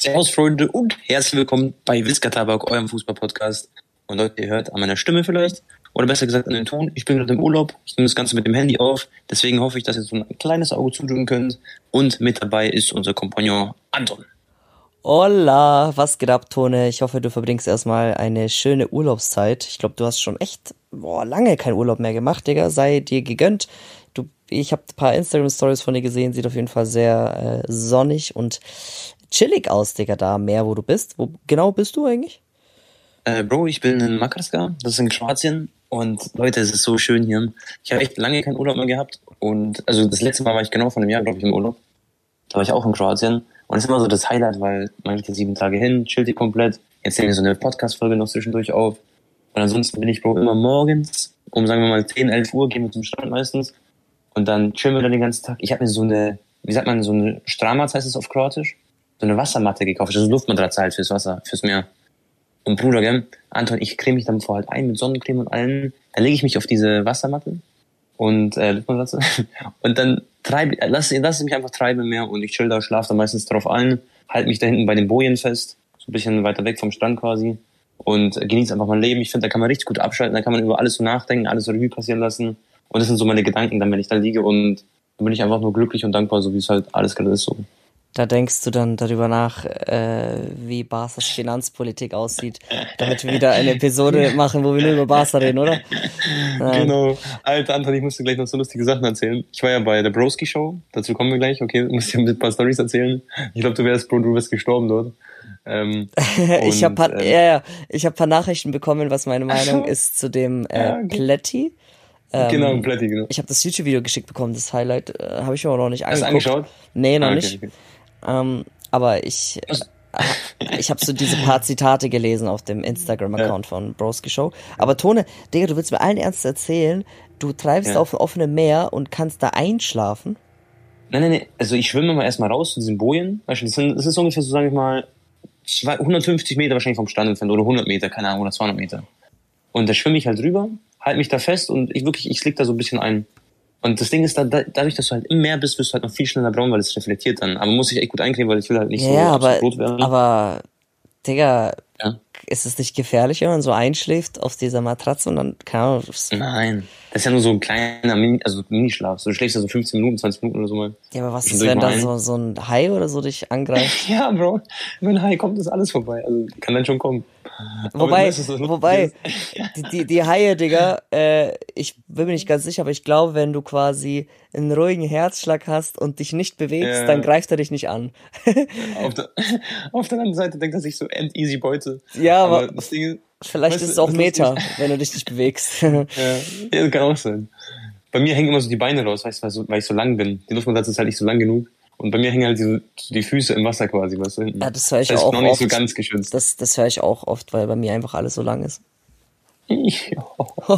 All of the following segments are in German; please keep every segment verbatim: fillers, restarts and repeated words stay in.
Servus Freunde und herzlich willkommen bei Wiska Tabak, eurem Fußball-Podcast. Und Leute, ihr hört an meiner Stimme vielleicht, oder besser gesagt an dem Ton. Ich bin gerade im Urlaub, ich nehme das Ganze mit dem Handy auf, deswegen hoffe ich, dass ihr so ein kleines Auge zudrücken könnt. Und mit dabei ist unser Kompagnon Anton. Hola, was geht ab, Tone? Ich hoffe, du verbringst erstmal eine schöne Urlaubszeit. Ich glaube, du hast schon echt boah, lange keinen Urlaub mehr gemacht, Digga. Sei dir gegönnt. Du, ich habe ein paar Instagram-Stories von dir gesehen, sieht auf jeden Fall sehr äh, sonnig und chillig aus, Digga, da am Meer, wo du bist. Wo genau bist du eigentlich? Äh, Bro, ich bin in Makarska, das ist in Kroatien. Und Leute, es ist so schön hier. Ich habe echt lange keinen Urlaub mehr gehabt. Und also das letzte Mal war ich genau vor einem Jahr, glaube ich, im Urlaub. Da war ich auch in Kroatien. Und es ist immer so das Highlight, weil man geht sieben Tage hin, chillt die komplett. Jetzt nehmen wir so eine Podcast-Folge noch zwischendurch auf. Und ansonsten bin ich, Bro, immer morgens um, sagen wir mal, zehn, elf Uhr gehen wir zum Strand meistens. Und dann chillen wir dann den ganzen Tag. Ich habe mir so eine, wie sagt man, so eine Stramac heißt es auf Kroatisch, so eine Wassermatte gekauft. Also Luftmatratze halt fürs Wasser, fürs Meer. Und Bruder, gell, Anton, ich creme mich dann vorher halt ein mit Sonnencreme und allem. Dann lege ich mich auf diese Wassermatte und äh, Luftmatratze und dann treibe, lass, lass mich einfach treiben im Meer und ich chill da, schlafe da meistens drauf ein, halte mich da hinten bei den Bojen fest, so ein bisschen weiter weg vom Strand quasi und genieße einfach mein Leben. Ich finde, da kann man richtig gut abschalten, da kann man über alles so nachdenken, alles so Revue passieren lassen und das sind so meine Gedanken dann, wenn ich da liege und dann bin ich einfach nur glücklich und dankbar, so wie es halt alles gerade ist so. Da denkst du dann darüber nach, äh, wie Barca's Finanzpolitik aussieht, damit wir wieder eine Episode machen, wo wir nur über Barca reden, oder? Nein. Genau. Alter, Anton, ich musste gleich noch so lustige Sachen erzählen. Ich war ja bei der Broski Show, dazu kommen wir gleich, okay, musst dir ein paar Storys erzählen. Ich glaube, du wärst, Bro, du wärst gestorben dort. Ähm, ich habe paar, ähm, ja, ja, ich hab paar Nachrichten bekommen, was meine Meinung ist zu dem äh, ja, okay. Plätti. Ähm, genau, Plätti, genau. Ich habe das YouTube-Video geschickt bekommen, das Highlight äh, habe ich aber noch nicht angeguckt. Hast du angeschaut? Nee, noch ah, okay, nicht. Okay. Ähm, aber ich äh, ich habe so diese paar Zitate gelesen auf dem Instagram-Account ja. von Broski Show. Aber Tone, Digga, du willst mir allen Ernst erzählen, du treibst ja. auf dem offenen Meer und kannst da einschlafen? Nein, nein, nein. Also ich schwimme mal erstmal raus zu diesen Bojen. Weißt du, das, sind, das ist ungefähr so, sage ich mal, hundertfünfzig Meter wahrscheinlich vom Strand entfernt oder hundert Meter, keine Ahnung, oder zweihundert Meter. Und da schwimme ich halt drüber, halte mich da fest und ich wirklich, ich slick da so ein bisschen ein. Und das Ding ist, da, dadurch, dass du halt im Meer bist, wirst du halt noch viel schneller braun, weil es reflektiert dann. Aber muss ich echt gut eincremen, weil ich will halt nicht ja, so aber, rot werden. Aber, Digga, ja. ist es nicht gefährlich, wenn man so einschläft auf dieser Matratze und dann, keine Ahnung. Nein, das ist ja nur so ein kleiner Mini, also Minischlaf. So, du schläfst ja so fünfzehn Minuten, zwanzig Minuten oder so mal. Ja, aber was ist, wenn da so, so ein Hai oder so dich angreift? Ja, Bro, wenn ein Hai kommt, ist alles vorbei. Also, kann dann schon kommen. Wobei, wobei, die, die, die Haie, Digga, äh, ich bin mir nicht ganz sicher, aber ich glaube, wenn du quasi einen ruhigen Herzschlag hast und dich nicht bewegst, ja. dann greift er dich nicht an. auf, der, auf der anderen Seite denkt er sich so, end easy Beute. Ja, aber, aber das Ding, vielleicht ist es auch Meta, wenn du dich nicht bewegst. ja, ja, kann auch sein. Bei mir hängen immer so die Beine raus, weißt du, weil ich so lang bin. Die Luftmatratze ist halt nicht so lang genug. Und bei mir hängen halt die, die Füße im Wasser quasi, weißt du, hinten. Ja, das höre ich das auch noch nicht oft. so ganz geschützt. Das, das höre ich auch oft, weil bei mir einfach alles so lang ist. Ja.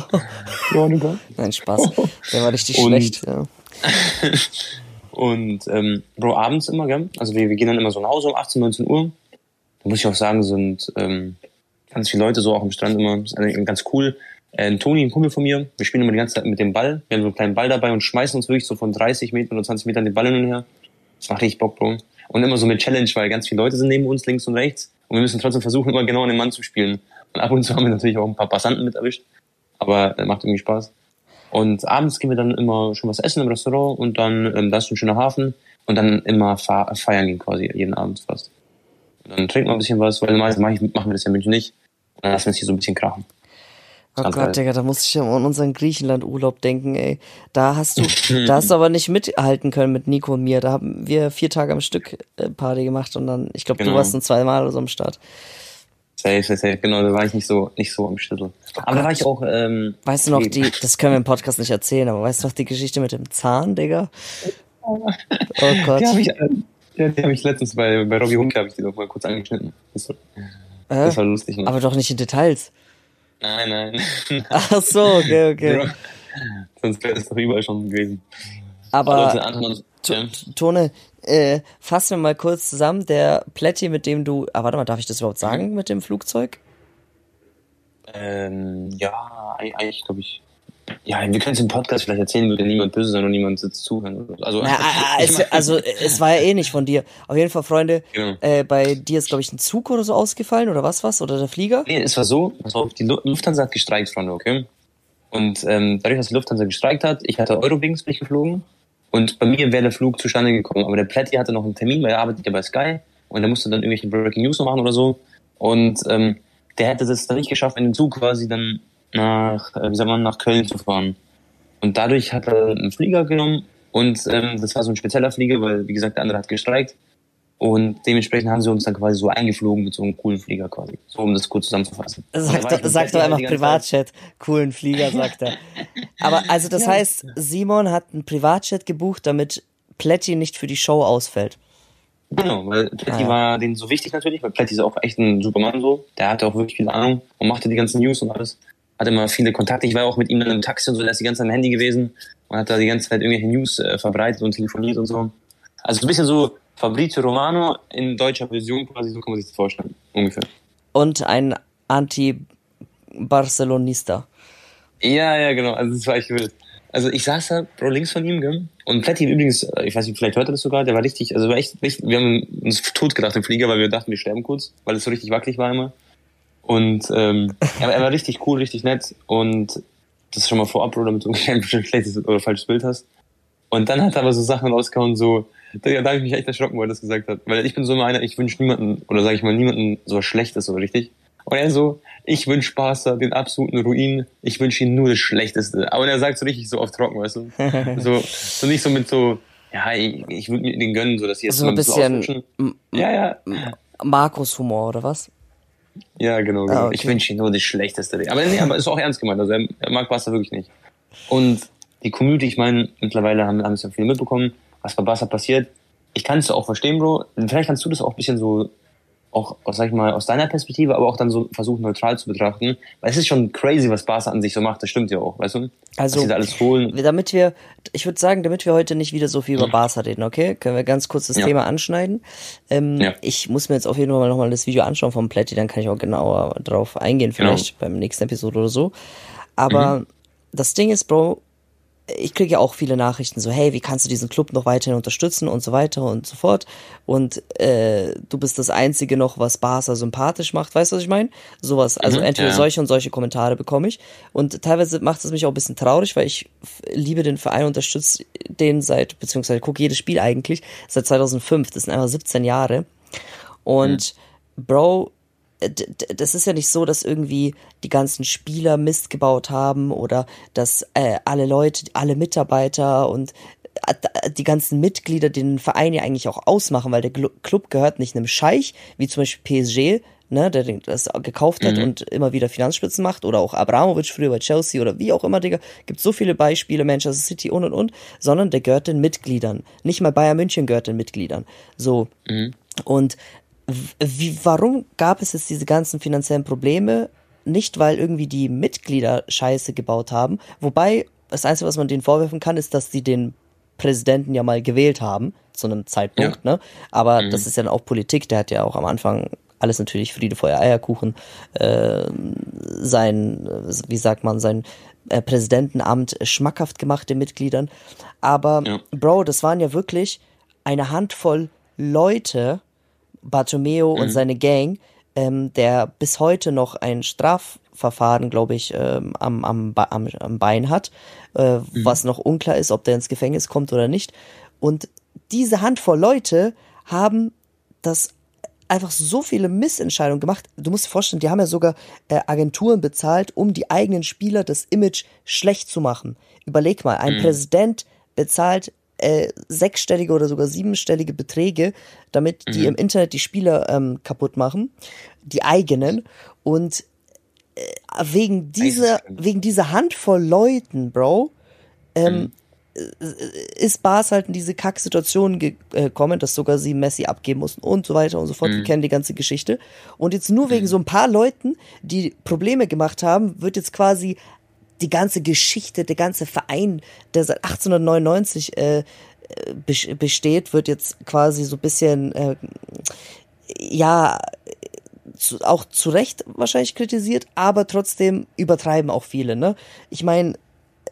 Nein, Spaß. Der war richtig und, schlecht, ja. Und, ähm, Bro, abends immer, gell? Also wir, wir gehen dann immer so nach Hause um achtzehn, neunzehn Uhr. Da muss ich auch sagen, sind ähm, ganz viele Leute so auch am Strand immer. Das ist ganz cool. Äh, ein Toni, ein Kumpel von mir, wir spielen immer die ganze Zeit mit dem Ball. Wir haben so einen kleinen Ball dabei und schmeißen uns wirklich so von dreißig Metern oder zwanzig Metern den Ball hin und her. Das macht richtig Bock, Bro. Und immer so mit Challenge, weil ganz viele Leute sind neben uns, links und rechts. Und wir müssen trotzdem versuchen, immer genau an den Mann zu spielen. Und ab und zu haben wir natürlich auch ein paar Passanten mit erwischt. Aber das macht irgendwie Spaß. Und abends gehen wir dann immer schon was essen im Restaurant und dann, ähm, da ist ein schöner Hafen. Und dann immer fa- feiern gehen quasi, jeden Abend fast. Und dann trinken wir ein bisschen was, weil normalerweise machen wir das ja in München nicht. Und dann lassen wir uns hier so ein bisschen krachen. Oh Gott, geil. Digga, da muss ich ja an unseren Griechenland-Urlaub denken, ey. Da hast du, da hast du aber nicht mithalten können mit Nico und mir. Da haben wir vier Tage am Stück Party gemacht und dann, ich glaube, genau. Du warst dann zweimal oder so am Start. Safe, safe, safe, genau, da war ich nicht so, nicht so am Stüttel. Oh aber da war ich auch, ähm... Weißt du noch, die, das können wir im Podcast nicht erzählen, aber weißt du noch die Geschichte mit dem Zahn, Digga? Oh Gott. Die habe ich, ja, die hab ich letztens bei, bei Robbie Hunke, habe ich die doch mal kurz angeschnitten. Das war, äh? das war lustig, ne? Aber doch nicht in Details. Nein, nein. Ach so, okay, okay. Sonst wäre das doch überall schon gewesen. Aber, aber T- Tone, äh, fassen wir mal kurz zusammen, der Plätti, mit dem du, ah, warte mal, darf ich das überhaupt sagen, mit dem Flugzeug? Ähm, ja, eigentlich glaube ich, Ja, wir können es im Podcast vielleicht erzählen, würde niemand böse sein und niemand sitzt zuhören. Also, Na, ich es, mein, also es war ja eh nicht von dir. Auf jeden Fall, Freunde, genau. äh, bei dir ist, glaube ich, ein Zug oder so ausgefallen oder was was? Oder der Flieger? Nee, es war so, also die Lu- Lufthansa hat gestreikt, Freunde, okay? Und ähm, dadurch, dass die Lufthansa gestreikt hat, ich hatte Eurowings, bin ich geflogen. Und bei mir wäre der Flug zustande gekommen. Aber der Plätti hatte noch einen Termin, weil er arbeitet ja bei Sky. Und der musste dann irgendwelche Breaking News noch machen oder so. Und ähm, der hätte es dann nicht geschafft, in den Zug quasi dann nach, äh, wie sagt man, nach Köln zu fahren. Und dadurch hat er einen Flieger genommen. Und ähm, das war so ein spezieller Flieger, weil, wie gesagt, der andere hat gestreikt. Und dementsprechend haben sie uns dann quasi so eingeflogen mit so einem coolen Flieger quasi. So, um das kurz zusammenzufassen. Sag doch, sag doch einfach Privatchat. Coolen Flieger, sagt er. Aber also das Ja. heißt, Simon hat einen Privatjet gebucht, damit Plätti nicht für die Show ausfällt. Genau, weil Plätti Ah, ja. war denen so wichtig natürlich, weil Plätti ist auch echt ein Supermann so. Der hatte auch wirklich viel Ahnung und machte die ganzen News und alles. Hatte immer viele Kontakte. Ich war auch mit ihm dann im Taxi und so, der ist die ganze Zeit am Handy gewesen und hat da die ganze Zeit irgendwelche News äh, verbreitet und telefoniert und so. Also ein bisschen so Fabrizio Romano in deutscher Version quasi, so kann man sich das vorstellen, ungefähr. Und ein Anti-Barcelonista. Ja, ja, genau, also das war echt wild. Also ich saß da, Bro, links von ihm, gell? Und Plätti übrigens, äh, ich weiß nicht, vielleicht hört er das sogar, der war richtig, also war echt, richtig, wir haben uns tot gedacht im Flieger, weil wir dachten, wir sterben kurz, weil es so richtig wackelig war immer. Und ähm, er, er war richtig cool, richtig nett und das ist schon mal vorab, Bro, damit du kein schlechtes oder falsches Bild hast. Und dann hat er aber so Sachen rausgehauen, so, da, da habe ich mich echt erschrocken, weil er das gesagt hat. Weil ich bin so immer einer, ich wünsche niemanden, oder sage ich mal, niemanden so was Schlechtes, so richtig. Und er so, ich wünsche Barca den absoluten Ruin, ich wünsche ihm nur das Schlechteste. Aber er sagt so richtig so auf trocken, weißt du? So, so nicht so mit so, ja, ich, ich würde mir den gönnen, so dass sie jetzt So mal ein ein bisschen bisschen ausrutschen. M- Ja, ja. Markus-Humor, oder was? Ja, genau, genau. Ah, okay. Ich wünsche ihm nur das Schlechteste. Aber nee, aber ist auch ernst gemeint. Also er, er mag Barca wirklich nicht. Und die Community, ich meine, mittlerweile haben, haben es ja viele mitbekommen, was bei Barca passiert. Ich kann es auch verstehen, Bro. Vielleicht kannst du das auch ein bisschen so, auch, sag ich mal, aus deiner Perspektive, aber auch dann so versuchen, neutral zu betrachten. Weil es ist schon crazy, was Barca an sich so macht. Das stimmt ja auch, weißt du? Also, was sie da alles holen. damit wir, ich würde sagen, damit wir heute nicht wieder so viel über Barca reden, okay? Können wir ganz kurz das Ja. Thema anschneiden. Ähm, Ja. Ich muss mir jetzt auf jeden Fall nochmal das Video anschauen vom Plätti, dann kann ich auch genauer drauf eingehen, vielleicht beim nächsten Episode oder so. Aber das Ding ist, Bro, ich kriege ja auch viele Nachrichten so, hey, wie kannst du diesen Club noch weiterhin unterstützen und so weiter und so fort. Und äh, du bist das Einzige noch, was Barca sympathisch macht, weißt du, was ich meine? Sowas, also Mhm, entweder ja. solche und solche Kommentare bekomme ich. Und teilweise macht es mich auch ein bisschen traurig, weil ich f- liebe den Verein, unterstütze den seit, beziehungsweise gucke jedes Spiel eigentlich, seit zweitausendfünf, das sind einfach siebzehn Jahre. Und Bro, d- d- das ist ja nicht so, dass irgendwie die ganzen Spieler Mist gebaut haben oder dass äh, alle Leute, alle Mitarbeiter und äh, die ganzen Mitglieder den Verein ja eigentlich auch ausmachen, weil der Glu- Club gehört nicht einem Scheich, wie zum Beispiel P S G, ne, der den- das gekauft hat und immer wieder Finanzspitzen macht, oder auch Abramovich früher bei Chelsea oder wie auch immer, Digga. Gibt so viele Beispiele, Manchester City und und und, sondern der gehört den Mitgliedern. Nicht mal Bayern München gehört den Mitgliedern. So. Und wie, warum gab es jetzt diese ganzen finanziellen Probleme? Nicht, weil irgendwie die Mitglieder Scheiße gebaut haben. Wobei, das Einzige, was man denen vorwerfen kann, ist, dass sie den Präsidenten ja mal gewählt haben, zu einem Zeitpunkt, Ja. ne? Aber das ist ja dann auch Politik, der hat ja auch am Anfang alles natürlich Friede, Feuer, Eierkuchen, äh, sein, äh, wie sagt man, sein äh, Präsidentenamt schmackhaft gemacht den Mitgliedern. Aber, Ja. Bro, das waren ja wirklich eine Handvoll Leute, Bartomeu und seine Gang, ähm, der bis heute noch ein Strafverfahren, glaube ich, ähm, am, am, Be- am, am Bein hat, äh, was noch unklar ist, ob der ins Gefängnis kommt oder nicht. Und diese Handvoll Leute haben das einfach so viele Missentscheidungen gemacht. Du musst dir vorstellen, die haben ja sogar äh, Agenturen bezahlt, um die eigenen Spieler das Image schlecht zu machen. Überleg mal, ein Präsident bezahlt äh, sechsstellige oder sogar siebenstellige Beträge, damit die im Internet die Spieler ähm, kaputt machen, die eigenen. Und äh, wegen dieser, Geisteskrank. wegen dieser Handvoll Leuten, Bro, ähm, ist Barca halt in diese Kacksituation ge- äh, gekommen, dass sogar sie Messi abgeben mussten und so weiter und so fort. Wir kennen die ganze Geschichte. Und jetzt nur wegen so ein paar Leuten, die Probleme gemacht haben, wird jetzt quasi die ganze Geschichte, der ganze Verein, der seit achtzehnhundertneunundneunzig äh, äh, bes- besteht, wird jetzt quasi so ein bisschen, äh, ja, zu, auch zu Recht wahrscheinlich kritisiert, aber trotzdem übertreiben auch viele, ne? Ich meine,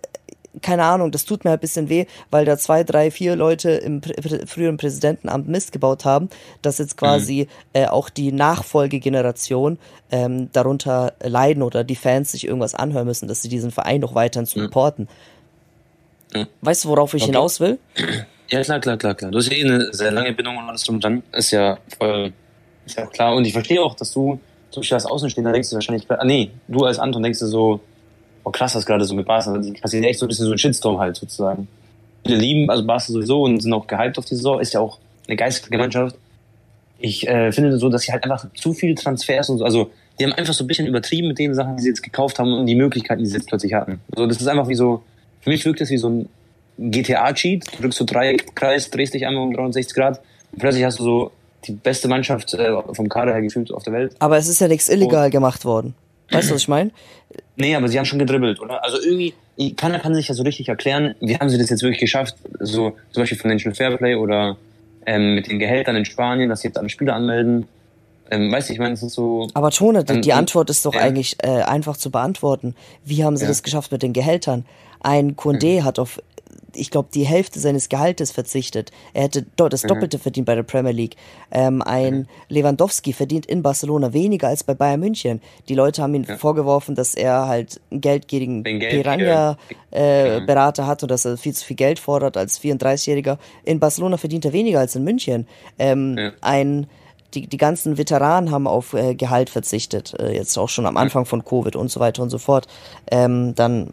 keine Ahnung, das tut mir halt ein bisschen weh, weil da zwei, drei, vier Leute im prä- prä- früheren Präsidentenamt Mist gebaut haben, dass jetzt quasi mhm. äh, auch die Nachfolgegeneration ähm, darunter leiden oder die Fans sich irgendwas anhören müssen, dass sie diesen Verein noch weiterhin supporten. Mhm. Weißt du, worauf ich okay. hinaus will? Ja, klar, klar, klar, klar. Du hast ja eh eine sehr lange Bindung und alles drum und dran. Ist ja voll, ist ja auch klar. Und ich verstehe auch, dass du, so als Außenstehender denkst du wahrscheinlich, ah, nee, du als Anton denkst du so, oh krass, was gerade so mit Barca, die passiert echt so ein bisschen so ein Shitstorm halt sozusagen. Viele lieben also Barca sowieso und sind auch gehypt auf die Saison, ist ja auch eine geistige Mannschaft. Ich äh, finde so, dass sie halt einfach zu viele Transfers und so, also die haben einfach so ein bisschen übertrieben mit den Sachen, die sie jetzt gekauft haben und die Möglichkeiten, die sie jetzt plötzlich hatten. Also das ist einfach wie so, für mich wirkt das wie so ein G T A-Cheat, du drückst so Dreieckreis, drehst dich einmal um dreihundertsechzig Grad und plötzlich hast du so die beste Mannschaft äh, vom Kader her gefühlt auf der Welt. Aber es ist ja nichts illegal und gemacht worden. Weißt du, was ich meine? Nee, aber sie haben schon gedribbelt, oder? Also irgendwie, keiner kann sich ja so richtig erklären, wie haben sie das jetzt wirklich geschafft, so zum Beispiel Financial Fairplay oder ähm, mit den Gehältern in Spanien, dass sie jetzt alle Spieler anmelden. Ähm, weißt du, ich meine, es ist so... Aber Tone, die, die Antwort ist doch ja. eigentlich äh, einfach zu beantworten. Wie haben sie ja. das geschafft mit den Gehältern? Ein Condé mhm. hat auf, ich glaube, die Hälfte seines Gehaltes verzichtet. Er hätte dort das Doppelte mhm. verdient bei der Premier League. Ähm, ein mhm. Lewandowski verdient in Barcelona weniger als bei Bayern München. Die Leute haben ihm ja. vorgeworfen, dass er halt einen geldgierigen Piranha-Berater äh, hat und dass er viel zu viel Geld fordert als vierunddreißigjähriger. In Barcelona verdient er weniger als in München. Ähm, ja. Ein Die, die ganzen Veteranen haben auf äh, Gehalt verzichtet, äh, jetzt auch schon am Anfang von Covid und so weiter und so fort. Ähm, dann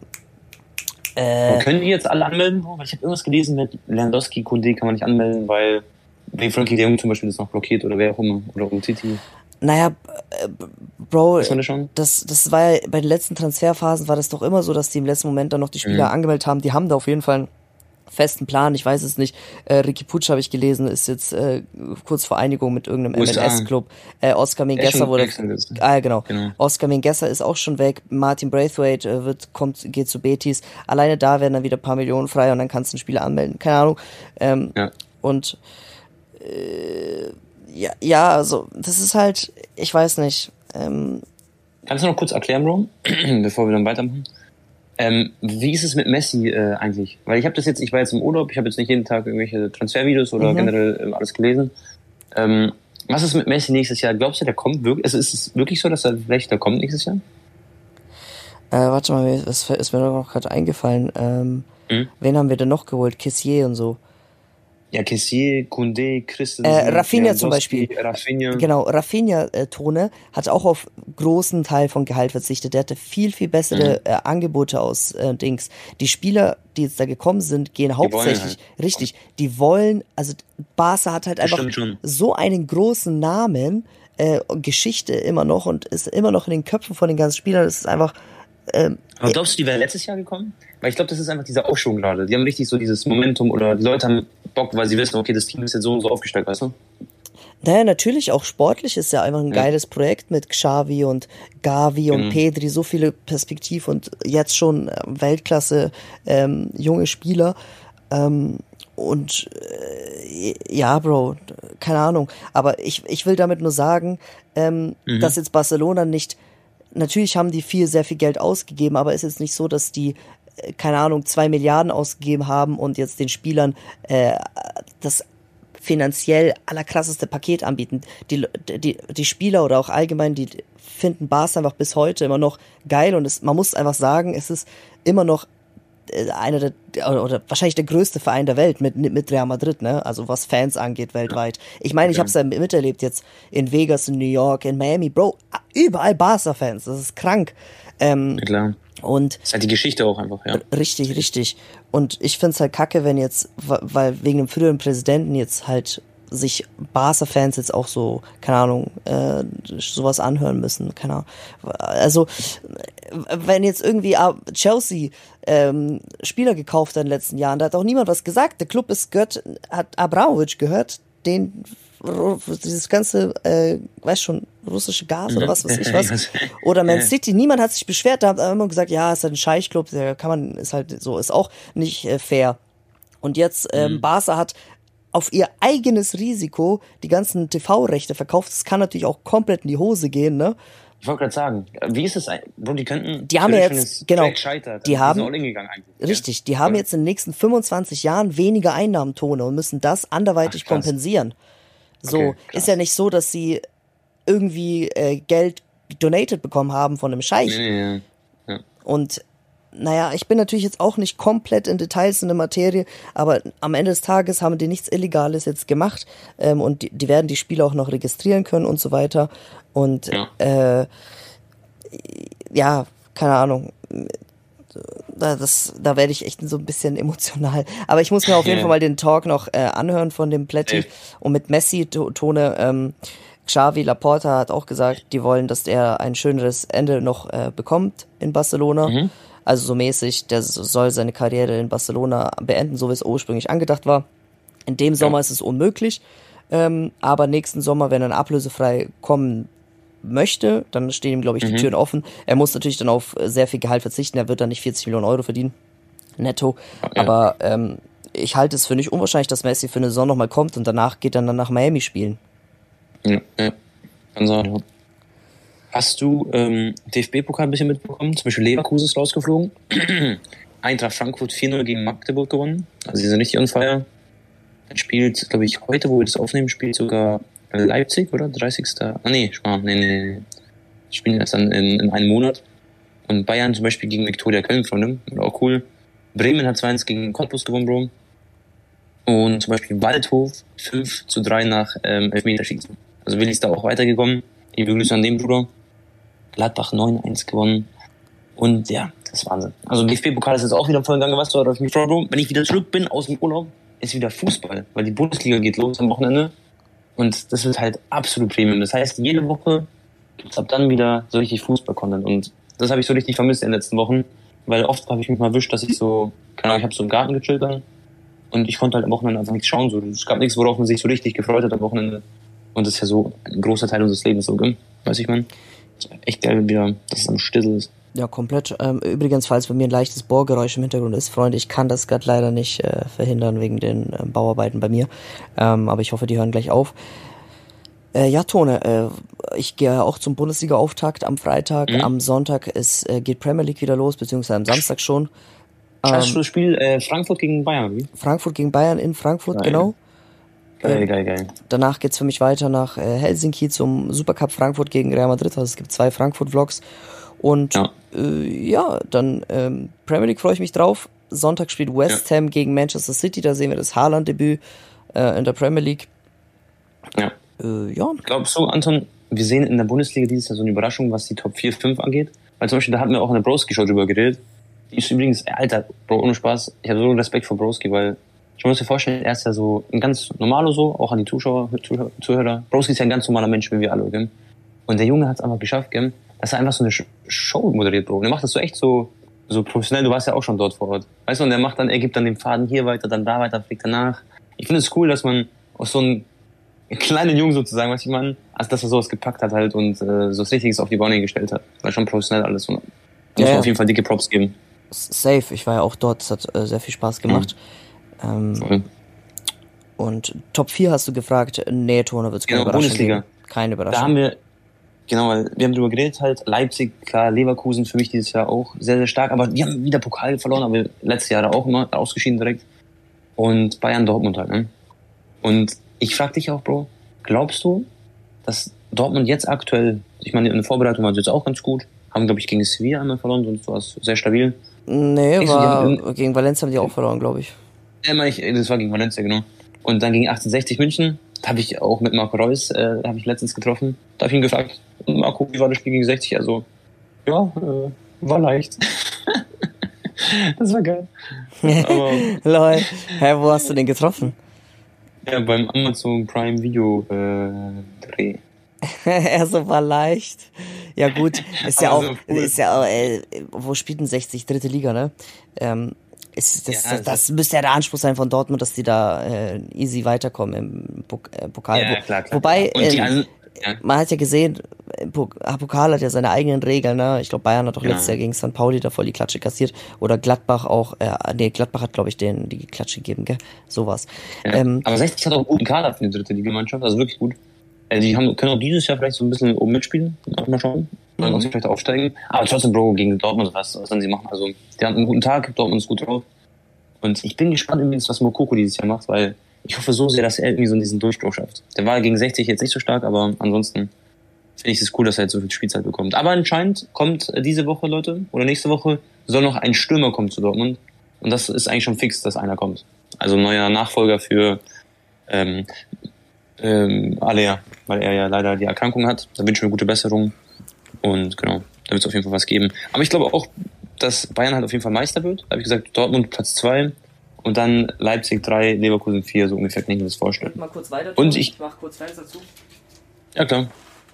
äh, können die jetzt alle anmelden? Ich habe irgendwas gelesen mit Lewandowski, Koundé kann man nicht anmelden, weil wegen Frankie de Jong zum Beispiel das noch blockiert oder wer auch immer, oder Umtiti. Naja, äh, Bro, das, schon? das das war ja bei den letzten Transferphasen war das doch immer so, dass die im letzten Moment dann noch die Spieler mhm. angemeldet haben. Die haben da auf jeden Fall einen festen Plan, ich weiß es nicht. Äh, Ricky Puig habe ich gelesen, ist jetzt äh, kurz vor Einigung mit irgendeinem M L S-Club. Äh, Oscar Mingueza wurde, ah genau. genau. Oscar Mingueza ist auch schon weg. Martin Braithwaite äh, wird kommt geht zu Betis. Alleine da werden dann wieder ein paar Millionen frei und dann kannst du einen Spieler anmelden. Keine Ahnung. Ähm, ja. Und äh, ja, ja, also das ist halt, ich weiß nicht. Ähm, Kannst du noch kurz erklären, Bro, bevor wir dann weitermachen? Ähm, wie ist es mit Messi äh, eigentlich? Weil ich habe das jetzt, ich war jetzt im Urlaub, ich habe jetzt nicht jeden Tag irgendwelche Transfervideos oder mhm. generell äh, alles gelesen. Ähm, was ist mit Messi nächstes Jahr? Glaubst du, der kommt wirklich? Also ist es wirklich so, dass er vielleicht da kommt nächstes Jahr? Äh, warte mal, was ist mir noch gerade eingefallen? Ähm, mhm. Wen haben wir denn noch geholt? Kessier und so. Ja, Kessier, Koundé, Christensen, äh, Rafinha zum Beispiel. Rafinha. Genau, Rafinha, äh, Tone, hat auch auf großen Teil von Gehalt verzichtet. Der hatte viel, viel bessere mhm. äh, Angebote aus äh, Dings. Die Spieler, die jetzt da gekommen sind, gehen hauptsächlich, halt. richtig, die wollen, also Barca hat halt einfach so einen großen Namen, äh, Geschichte immer noch und ist immer noch in den Köpfen von den ganzen Spielern. Das ist einfach... Ähm, Aber glaubst du, die wäre letztes Jahr gekommen? Weil ich glaube, das ist einfach dieser Aufschwung gerade. Die haben richtig so dieses Momentum oder die Leute haben Bock, weil sie wissen, okay, das Team ist jetzt so und so aufgestellt, weißt du? Naja, natürlich, auch sportlich ist ja einfach ein ja. geiles Projekt mit Xavi und Gavi und mhm. Pedri, so viele Perspektiv und jetzt schon Weltklasse ähm, junge Spieler. Ähm, und äh, ja, Bro, keine Ahnung. Aber ich, ich will damit nur sagen, ähm, mhm. dass jetzt Barcelona nicht... Natürlich haben die viel, sehr viel Geld ausgegeben, aber es ist jetzt nicht so, dass die, keine Ahnung, zwei Milliarden ausgegeben haben und jetzt den Spielern äh, das finanziell allerkrasseste Paket anbieten. Die, die, die Spieler oder auch allgemein, die finden Barca einfach bis heute immer noch geil und es, man muss einfach sagen, es ist immer noch einer der, oder wahrscheinlich der größte Verein der Welt mit, mit Real Madrid, ne? Also was Fans angeht weltweit. Ich meine, ich habe es ja miterlebt jetzt in Vegas, in New York, in Miami, Bro, überall Barca-Fans, das ist krank. Ähm, ja, klar. Und das ist halt die Geschichte auch einfach, ja. Richtig, richtig. Und ich find's halt kacke, wenn jetzt, weil wegen dem früheren Präsidenten jetzt halt sich Barca-Fans jetzt auch so, keine Ahnung, äh, sowas anhören müssen, keine Ahnung. Also, wenn jetzt irgendwie Chelsea ähm, Spieler gekauft hat in den letzten Jahren, da hat auch niemand was gesagt. Der Club ist gehört, hat Abramovic gehört, den dieses ganze, äh, weiß schon, russische Gas oder was weiß ich was. Oder Man City, niemand hat sich beschwert, da haben immer gesagt, ja, ist halt ein Scheichclub, der kann man, ist halt so, ist auch nicht äh, fair. Und jetzt, ähm, mhm. Barca hat auf ihr eigenes Risiko die ganzen T V-Rechte verkauft. Das kann natürlich auch komplett in die Hose gehen, ne? Ich wollte gerade sagen, wie ist es eigentlich? Bro, die könnten... Die haben ja jetzt, genau, scheitert, die haben, all in gegangen eigentlich, richtig, ja? die haben ja. jetzt in den nächsten fünfundzwanzig Jahren weniger Einnahmen, Tone, und müssen das anderweitig Ach, kompensieren. So, okay, ist ja nicht so, dass sie irgendwie äh, Geld donated bekommen haben von einem Scheich. Nee, nee, ja. Und naja, ich bin natürlich jetzt auch nicht komplett in Details in der Materie, aber am Ende des Tages haben die nichts Illegales jetzt gemacht, ähm, und die, die werden die Spiele auch noch registrieren können und so weiter. Und ja, äh, ja keine Ahnung, da, das, da werde ich echt so ein bisschen emotional. Aber ich muss mir auf jeden Fall mal den Talk noch äh, anhören von dem Plätti. Hey. Und mit Messi, Tone, ähm, Xavi, Laporta hat auch gesagt, die wollen, dass er ein schöneres Ende noch äh, bekommt in Barcelona. Mhm. Also so mäßig, der soll seine Karriere in Barcelona beenden, so wie es ursprünglich angedacht war. In dem Sommer ja. ist es unmöglich, ähm, aber nächsten Sommer, wenn er ablösefrei kommen möchte, dann stehen ihm, glaube ich, die mhm. Türen offen. Er muss natürlich dann auf sehr viel Gehalt verzichten, er wird dann nicht vierzig Millionen Euro verdienen, netto. Ja. Aber ähm, ich halte es für nicht unwahrscheinlich, dass Messi für eine Saison nochmal kommt und danach geht er dann nach Miami spielen. Ja, ja. Kann sein. Hast du ähm, D F B-Pokal ein bisschen mitbekommen? Zum Beispiel Leverkusen ist rausgeflogen. Eintracht Frankfurt vier null gegen Magdeburg gewonnen. Also sie sind richtig on fire. Dann spielt, glaube ich, heute, wo wir das aufnehmen, spielt sogar Leipzig, oder? dreißigsten Ah, nee, Spar. Nee, nee, nee. Die spielen erst dann in, in einem Monat. Und Bayern zum Beispiel gegen Viktoria Köln, Freunde. Auch cool. Bremen hat zwei eins gegen Cottbus gewonnen, Bro. Und zum Beispiel Waldhof fünf zu drei nach ähm, Elfmeterschießen. Also Willi ist da auch weitergekommen. Ich begrüße an dem Bruder. Gladbach neun eins gewonnen. Und ja, das ist Wahnsinn. Also D F B-Pokal ist jetzt auch wieder voll in Gang, was du auf mich freust, Bro. Wenn ich wieder zurück bin aus dem Urlaub, ist wieder Fußball. Weil die Bundesliga geht los am Wochenende. Und das wird halt absolut Premium. Das heißt, jede Woche gibt's ab dann wieder so richtig Fußball-Content. Und das habe ich so richtig vermisst in den letzten Wochen. Weil oft habe ich mich mal erwischt, dass ich so, keine Ahnung, ich habe so im Garten gechillt dann. Und ich konnte halt am Wochenende einfach nichts schauen. So. Es gab nichts, worauf man sich so richtig gefreut hat am Wochenende. Und das ist ja so ein großer Teil unseres Lebens, so, gell? Weiß ich, man. Echt geil, wieder, dass es am Stissel ist. Ja, komplett. Ähm, übrigens, falls bei mir ein leichtes Bohrgeräusch im Hintergrund ist, Freunde, ich kann das gerade leider nicht äh, verhindern wegen den äh, Bauarbeiten bei mir. Ähm, aber ich hoffe, die hören gleich auf. Äh, ja, Tone, äh, ich gehe auch zum Bundesliga-Auftakt am Freitag. Mhm. Am Sonntag ist, äh, geht Premier League wieder los, beziehungsweise am Samstag schon. Hast du das Spiel äh, Frankfurt gegen Bayern, wie? Frankfurt gegen Bayern in Frankfurt, geil. Genau. Geil, geil, geil. Danach geht's für mich weiter nach äh, Helsinki zum Supercup Frankfurt gegen Real Madrid. Also es gibt zwei Frankfurt-Vlogs. Und ja, äh, ja dann ähm, Premier League freue ich mich drauf. Sonntag spielt West ja. Ham gegen Manchester City. Da sehen wir das Haaland-Debüt äh, in der Premier League. Ja. Äh, ja. Glaubst du, Anton, wir sehen in der Bundesliga dieses Jahr so eine Überraschung, was die Top vier, fünf angeht? Weil zum Beispiel, da hatten wir auch in der Broski-Show drüber geredet. Die ist übrigens, Alter, Bro, ohne Spaß, ich habe so Respekt vor Broski, weil ich muss dir vorstellen, er ist ja so ein ganz normaler so, auch an die Zuschauer, Zuhörer. Zuhörer. Broski ist ja ein ganz normaler Mensch, wie wir alle, gell? Und der Junge hat es einfach geschafft, gell? Dass er einfach so eine Show moderiert, Bro. Und er macht das so echt so, so professionell, du warst ja auch schon dort vor Ort. Weißt du, und er macht dann, er gibt dann den Faden hier weiter, dann da weiter, fliegt danach. Ich finde es cool, dass man aus so einem kleinen Jungen sozusagen, was ich meine, als dass er sowas gepackt hat halt und äh, so was Richtiges auf die Beine gestellt hat. War schon professionell alles. Und da muss man auf jeden Fall dicke Props geben. Safe, ich war ja auch dort, es hat äh, sehr viel Spaß gemacht. Mhm. Ähm, Voll. Und Top vier hast du gefragt, nee, Tone, wird's keine genau, Überraschung Bundesliga. geben. Keine Überraschung. Da haben wir, genau, weil wir haben drüber geredet halt, Leipzig, klar, Leverkusen für mich dieses Jahr auch sehr, sehr stark, aber die haben wieder Pokal verloren, aber letztes Jahr auch immer ausgeschieden direkt. Und Bayern, Dortmund halt, ne? Und ich frag dich auch, Bro, glaubst du, dass Dortmund jetzt aktuell, ich meine, in der Vorbereitung war es jetzt auch ganz gut, haben, glaube ich, gegen Sevilla einmal verloren, sonst war es sehr stabil. Nee, ich war, so, haben, gegen Valencia haben die auch verloren, glaube ich. Ja, ich, das war gegen Valencia, genau. Und dann gegen achtzehnhundertsechzig München, da habe ich auch mit Marco Reus, äh, habe ich letztens getroffen, da habe ich ihn gefragt, Marco, wie war das Spiel gegen sechzig? Also, ja, äh, war leicht. Das war geil. Aber, Lol, hä, wo hast du den getroffen? Ja, beim Amazon Prime Video äh, Dreh. Er so war leicht. Ja gut, ist ja Aber auch, so cool. ist ja auch, äh, wo spielt denn sechzig? Dritte Liga, ne? Ähm, ist, das, Ja, das, das müsste ja der Anspruch sein von Dortmund, dass die da äh, easy weiterkommen im Pok- äh, Pokal. Ja, klar, klar. Wobei, Und die äh, anderen, ja. man hat ja gesehen, im Pok- Pokal hat ja seine eigenen Regeln, ne? Ich glaube, Bayern hat doch Genau. letztes Jahr gegen Sankt Pauli da voll die Klatsche kassiert. Oder Gladbach auch, äh, nee, Gladbach hat, glaube ich, den die Klatsche gegeben, gell? Sowas. Ja. Ähm, Aber sechzig hat auch einen guten Kader für die dritte Liga-Mannschaft, also wirklich gut. Also die haben, können auch dieses Jahr vielleicht so ein bisschen oben mitspielen, auch mal schauen. wollen Mhm. auch vielleicht aufsteigen. Aber trotzdem, Bro, gegen Dortmund, was, was sollen sie machen? Also, die haben einen guten Tag, Dortmund ist gut drauf. Und ich bin gespannt übrigens, was Mokoko dieses Jahr macht, weil ich hoffe so sehr, dass er irgendwie so diesen Durchbruch schafft. Der war gegen sechzig jetzt nicht so stark, aber ansonsten finde ich es cool, dass er jetzt so viel Spielzeit bekommt. Aber anscheinend kommt diese Woche, Leute, oder nächste Woche, soll noch ein Stürmer kommen zu Dortmund. Und das ist eigentlich schon fix, dass einer kommt. Also ein neuer Nachfolger für ähm, ähm, Alea, weil er ja leider die Erkrankung hat. Da wünsche ich mir gute Besserung. Und genau, da wird es auf jeden Fall was geben. Aber ich glaube auch, dass Bayern halt auf jeden Fall Meister wird. Da habe ich gesagt, Dortmund Platz zwei und dann Leipzig drei, Leverkusen vier, so ungefähr kann ich mir das vorstellen. Mal kurz weiter. Und ich, ich mach kurz Fans dazu. Ja, klar.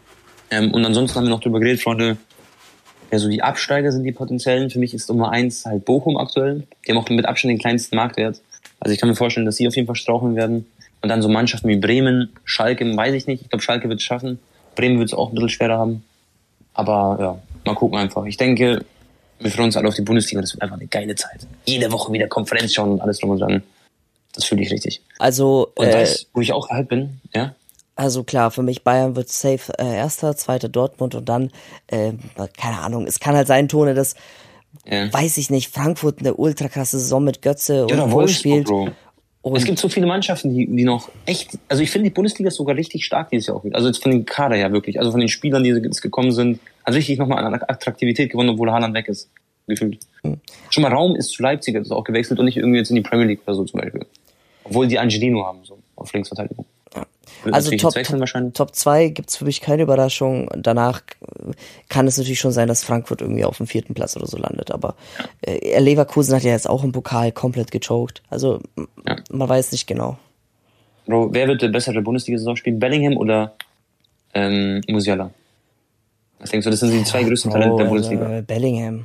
Ähm, und ansonsten haben wir noch drüber geredet, Freunde. Ja, so die Absteiger sind die potenziellen. Für mich ist Nummer eins halt Bochum aktuell. Die haben auch mit Abstand den kleinsten Marktwert. Also ich kann mir vorstellen, dass sie auf jeden Fall straucheln werden. Und dann so Mannschaften wie Bremen, Schalke, weiß ich nicht. Ich glaube, Schalke wird es schaffen. Bremen wird es auch ein bisschen schwerer haben. Aber ja, mal gucken einfach. Ich denke, wir freuen uns alle auf die Bundesliga. Das wird einfach eine geile Zeit. Jede Woche wieder Konferenz schauen und alles drum und dran. Das fühle ich richtig. Also, Und äh, weißt, wo ich auch halt bin, ja? Also klar, für mich Bayern wird safe äh, erster, zweiter Dortmund und dann, äh, keine Ahnung, es kann halt sein, Tone, dass, Ja. weiß ich nicht, Frankfurt eine ultra krasse Saison mit Götze und Ja, Wohl spielt. Bro. Und Es gibt so viele Mannschaften, die, die noch echt, also ich finde die Bundesliga ist sogar richtig stark dieses Jahr auch wieder. Also jetzt von den Kader her wirklich, also von den Spielern, die jetzt gekommen sind, hat richtig nochmal an Attraktivität gewonnen, obwohl Haaland weg ist, gefühlt. Hm. Schon mal Raum ist zu Leipzig, das ist auch gewechselt und nicht irgendwie jetzt in die Premier League oder so zum Beispiel. Obwohl die Angelino haben, so, auf Linksverteidigung. Ja. Wird Also natürlich Top, jetzt wechseln wahrscheinlich. Top zwei gibt's für mich keine Überraschung. Danach kann es natürlich schon sein, dass Frankfurt irgendwie auf dem vierten Platz oder so landet. Aber äh, Leverkusen hat ja jetzt auch im Pokal komplett gechoked. Also m- Ja. man weiß nicht genau. Bro, wer wird der bessere Bundesliga-Saison spielen? Bellingham oder ähm, Musiala? Was denkst du, das sind die zwei größten Talente der Oh, Bundesliga. äh, Bellingham.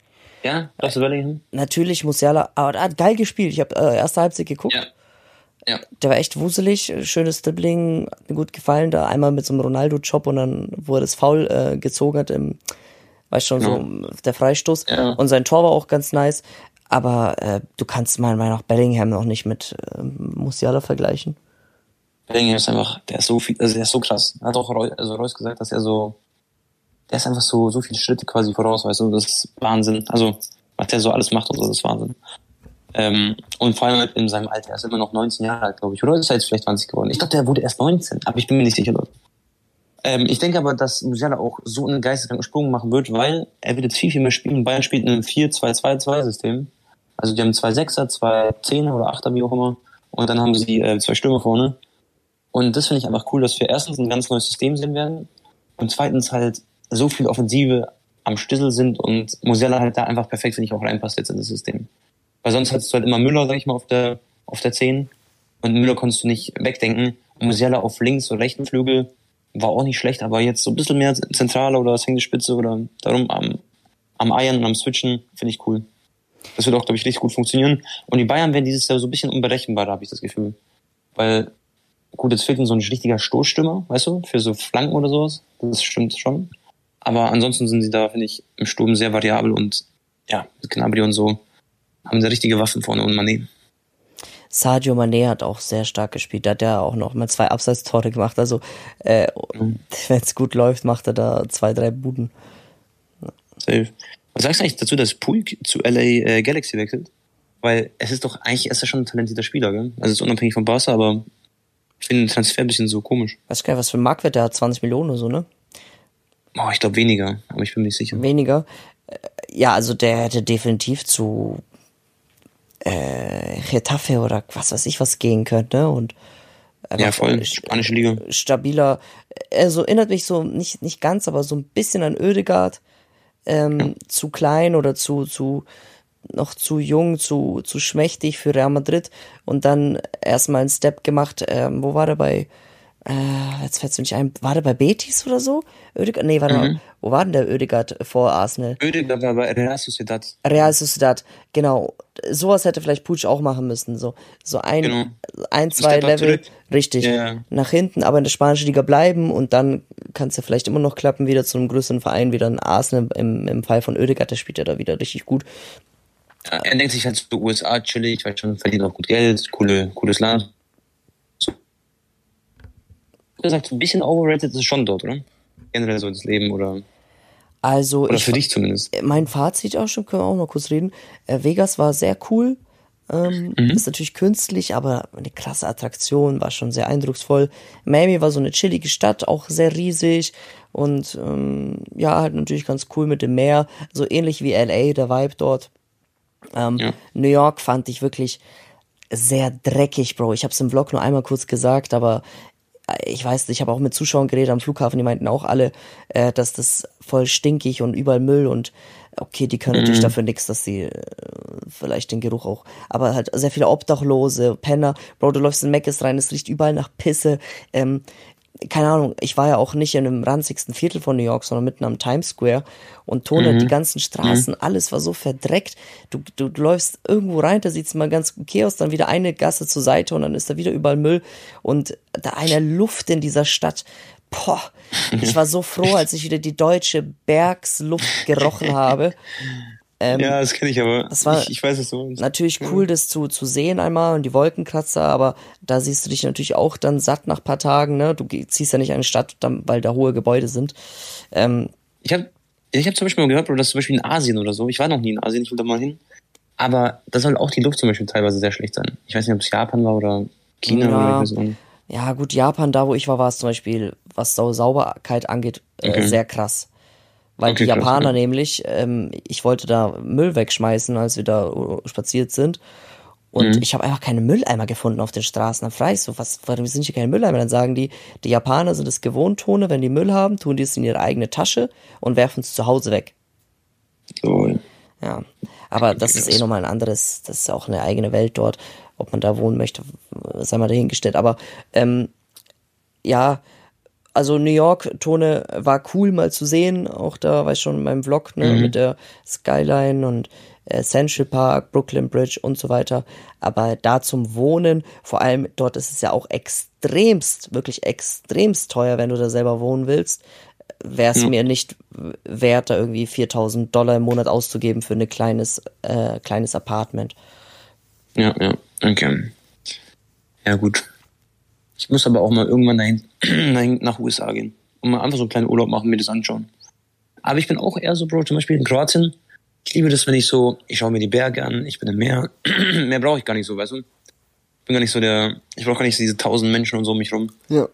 Ja, glaubst du Bellingham? Natürlich Musiala, aber er hat geil gespielt. Ich habe äh, erste Halbzeit geguckt. Ja. Ja. Der war echt wuselig, schönes Dribbling, hat mir gut gefallen. Da einmal mit so einem Ronaldo-Chop und dann, wo er das Foul äh, gezogen hat, im, weißt schon, so der Freistoß. Ja. Und sein Tor war auch ganz nice. Aber äh, du kannst meiner Meinung nach Bellingham noch nicht mit äh, Musiala vergleichen. Bellingham ist einfach, der ist so viel, also der ist so krass. Hat auch Reus, also Reus gesagt, dass er so, der ist einfach so, so viele Schritte quasi voraus, weißt du, das ist Wahnsinn. Also, was der so alles macht und so, das ist Wahnsinn. Ähm, und vor allem halt in seinem Alter, er ist immer noch neunzehn Jahre alt, glaube ich. Oder ist er jetzt vielleicht zwanzig geworden? Ich glaube, der wurde erst neunzehn, aber ich bin mir nicht sicher, Leute. Ähm, ich denke aber, dass Musiala auch so einen geisteskranken Sprung machen wird, weil er wird jetzt viel, viel mehr spielen. Bayern spielt in einem vier zwei zwei zwei System. Also die haben zwei Sechser, zwei Zehner oder Achter, wie auch immer. Und dann haben sie äh, zwei Stürmer vorne. Und das finde ich einfach cool, dass wir erstens ein ganz neues System sehen werden und zweitens halt so viel Offensive am Stissel sind und Musiala halt da einfach perfekt, finde ich, auch reinpasst jetzt in das System. Weil sonst hattest du halt immer Müller, sag ich mal, auf der auf der zehn und Müller konntest du nicht wegdenken. Und Musiala auf links oder rechten Flügel war auch nicht schlecht, aber jetzt so ein bisschen mehr zentraler oder das hängt die Spitze oder darum am, am Eiern und am Switchen, finde ich cool. Das wird auch, glaube ich, richtig gut funktionieren. Und die Bayern werden dieses Jahr so ein bisschen unberechenbarer, habe ich das Gefühl. Weil, gut, jetzt fehlt ihnen so ein richtiger Stoßstürmer, weißt du, für so Flanken oder sowas. Das stimmt schon. Aber ansonsten sind sie da, finde ich, im Sturm sehr variabel und ja, mit Gnabry und so haben sie richtige Waffen vorne und Mané. Sadio Mané hat auch sehr stark gespielt. Da hat er auch noch mal zwei Abseitstore gemacht. Also, äh, Mhm. wenn es gut läuft, macht er da zwei, drei Buden. Safe. Was sagst du eigentlich dazu, dass Pulk zu L A äh, Galaxy wechselt? Weil es ist doch, eigentlich ist er schon ein talentierter Spieler, gell? Also ist unabhängig von Barca, aber ich finde den Transfer ein bisschen so komisch. Weiß gar nicht, was für ein Marktwert der hat, zwanzig Millionen oder so, ne? Oh, ich glaube weniger, aber ich bin mir nicht sicher. Weniger. Äh, Ja, also der hätte definitiv zu äh, Getafe oder was weiß ich was gehen können, ne? Und einfach Ja, voll. st- Spanische Liga. stabiler, also erinnert mich so, nicht, nicht ganz, aber so ein bisschen an Oedegaard, ähm, zu klein oder zu, zu, noch zu jung, zu, zu schmächtig für Real Madrid und dann erstmal einen Step gemacht, ähm, wo war der bei, äh, jetzt fällt's mir nicht ein, war der bei Betis oder so? Oedegaard, nee, warte mal, wo war denn der Oedegaard vor Arsenal? Oedegaard war bei Real Sociedad. Real Sociedad, genau. Sowas hätte vielleicht Puig auch machen müssen. So, so ein, Genau. ein zwei Step up Level, zurück. richtig, Ja, ja. nach hinten, aber in der spanischen Liga bleiben und dann kann es ja vielleicht immer noch klappen, wieder zu einem größeren Verein, wieder ein Arsenal im, im Fall von Oedegaard, der spielt ja da wieder richtig gut. Ja, er denkt sich halt so U S A chillig, weil schon verdient auch gut Geld, coole, cooles Land. So. Wie gesagt, ein bisschen overrated ist es schon dort, oder? Generell so das Leben oder. Also Oder ich, für dich zumindest. mein Fazit auch schon, können wir auch noch kurz reden. Äh, Vegas war sehr cool. Ähm, Mhm. Ist natürlich künstlich, aber eine krasse Attraktion, war schon sehr eindrucksvoll. Miami war so eine chillige Stadt, auch sehr riesig und ähm, ja, halt natürlich ganz cool mit dem Meer, so ähnlich wie L A, der Vibe dort. Ähm, Ja. New York fand ich wirklich sehr dreckig, Bro. Ich hab's im Vlog nur einmal kurz gesagt, aber äh, ich weiß nicht, ich habe auch mit Zuschauern geredet am Flughafen, die meinten auch alle, äh, dass das voll stinkig und überall Müll und okay, die können natürlich Mhm. dafür nichts, dass sie äh, vielleicht den Geruch auch, aber halt sehr viele Obdachlose, Penner, Bro, du läufst in Mc's rein, es riecht überall nach Pisse, ähm, keine Ahnung, ich war ja auch nicht in einem ranzigsten Viertel von New York, sondern mitten am Times Square und Tone, die Mhm. ganzen Mhm. Straßen, alles war so verdreckt. Du, du, du läufst irgendwo rein, da sieht's mal ganz okay aus, dann wieder eine Gasse zur Seite und dann ist da wieder überall Müll und da eine Luft in dieser Stadt. Boah, ich war so froh, als ich wieder die deutsche Bergsluft gerochen habe. Ähm, Ja, das kenne ich aber. Das war Ich, ich weiß es so. natürlich Ja. cool, das zu, zu sehen einmal und die Wolkenkratzer, aber da siehst du dich natürlich auch dann satt nach paar Tagen, ne? Du geh- ziehst ja nicht in eine Stadt, dann, weil da hohe Gebäude sind. Ähm, Ich habe ich hab zum Beispiel mal gehört, Bro, dass zum Beispiel in Asien oder so, ich war noch nie in Asien, ich will da mal hin, aber da soll auch die Luft zum Beispiel teilweise sehr schlecht sein. Ich weiß nicht, ob es Japan war oder China oder ich ja, weiß auch nicht. ja gut, Japan, da wo ich war, war es zum Beispiel, was Sau Sauberkeit angeht, äh, Okay, sehr krass. Weil die okay, krass, Japaner ja. nämlich, ähm, ich wollte da Müll wegschmeißen, als wir da äh, spaziert sind. Und Mhm. ich habe einfach keine Mülleimer gefunden auf den Straßen. Dann frage ich so, was, warum sind hier keine Mülleimer? Dann sagen die, die Japaner sind es gewohnt, Tone, wenn die Müll haben, tun die es in ihre eigene Tasche und werfen es zu Hause weg. So, Ja, aber okay, das ist eh krass. nochmal ein anderes, das ist ja auch eine eigene Welt dort. Ob man da wohnen möchte, sei mal dahingestellt. Aber ähm, ja, also New York, Tone, war cool mal zu sehen. Auch da, weiß schon, in meinem Vlog, ne, mit Mhm. der Skyline und äh, Central Park, Brooklyn Bridge und so weiter. Aber da zum Wohnen, vor allem dort ist es ja auch extremst, wirklich extremst teuer, wenn du da selber wohnen willst, wäre es Ja, mir nicht wert, da irgendwie viertausend Dollar im Monat auszugeben für ein kleines, äh, kleines Apartment. ja, ja, okay. Ja, gut. Ich muss aber auch mal irgendwann dahin, dahin nach U S A gehen und mal einfach so einen kleinen Urlaub machen, mir das anschauen. Aber ich bin auch eher so, Bro, zum Beispiel in Kroatien. Ich liebe das, wenn ich so, ich schaue mir die Berge an, ich bin im Meer. Mehr brauche ich gar nicht so, weißt du? Ich bin gar nicht so der, ich brauche gar nicht so diese tausend Menschen und so um mich rum. Ja.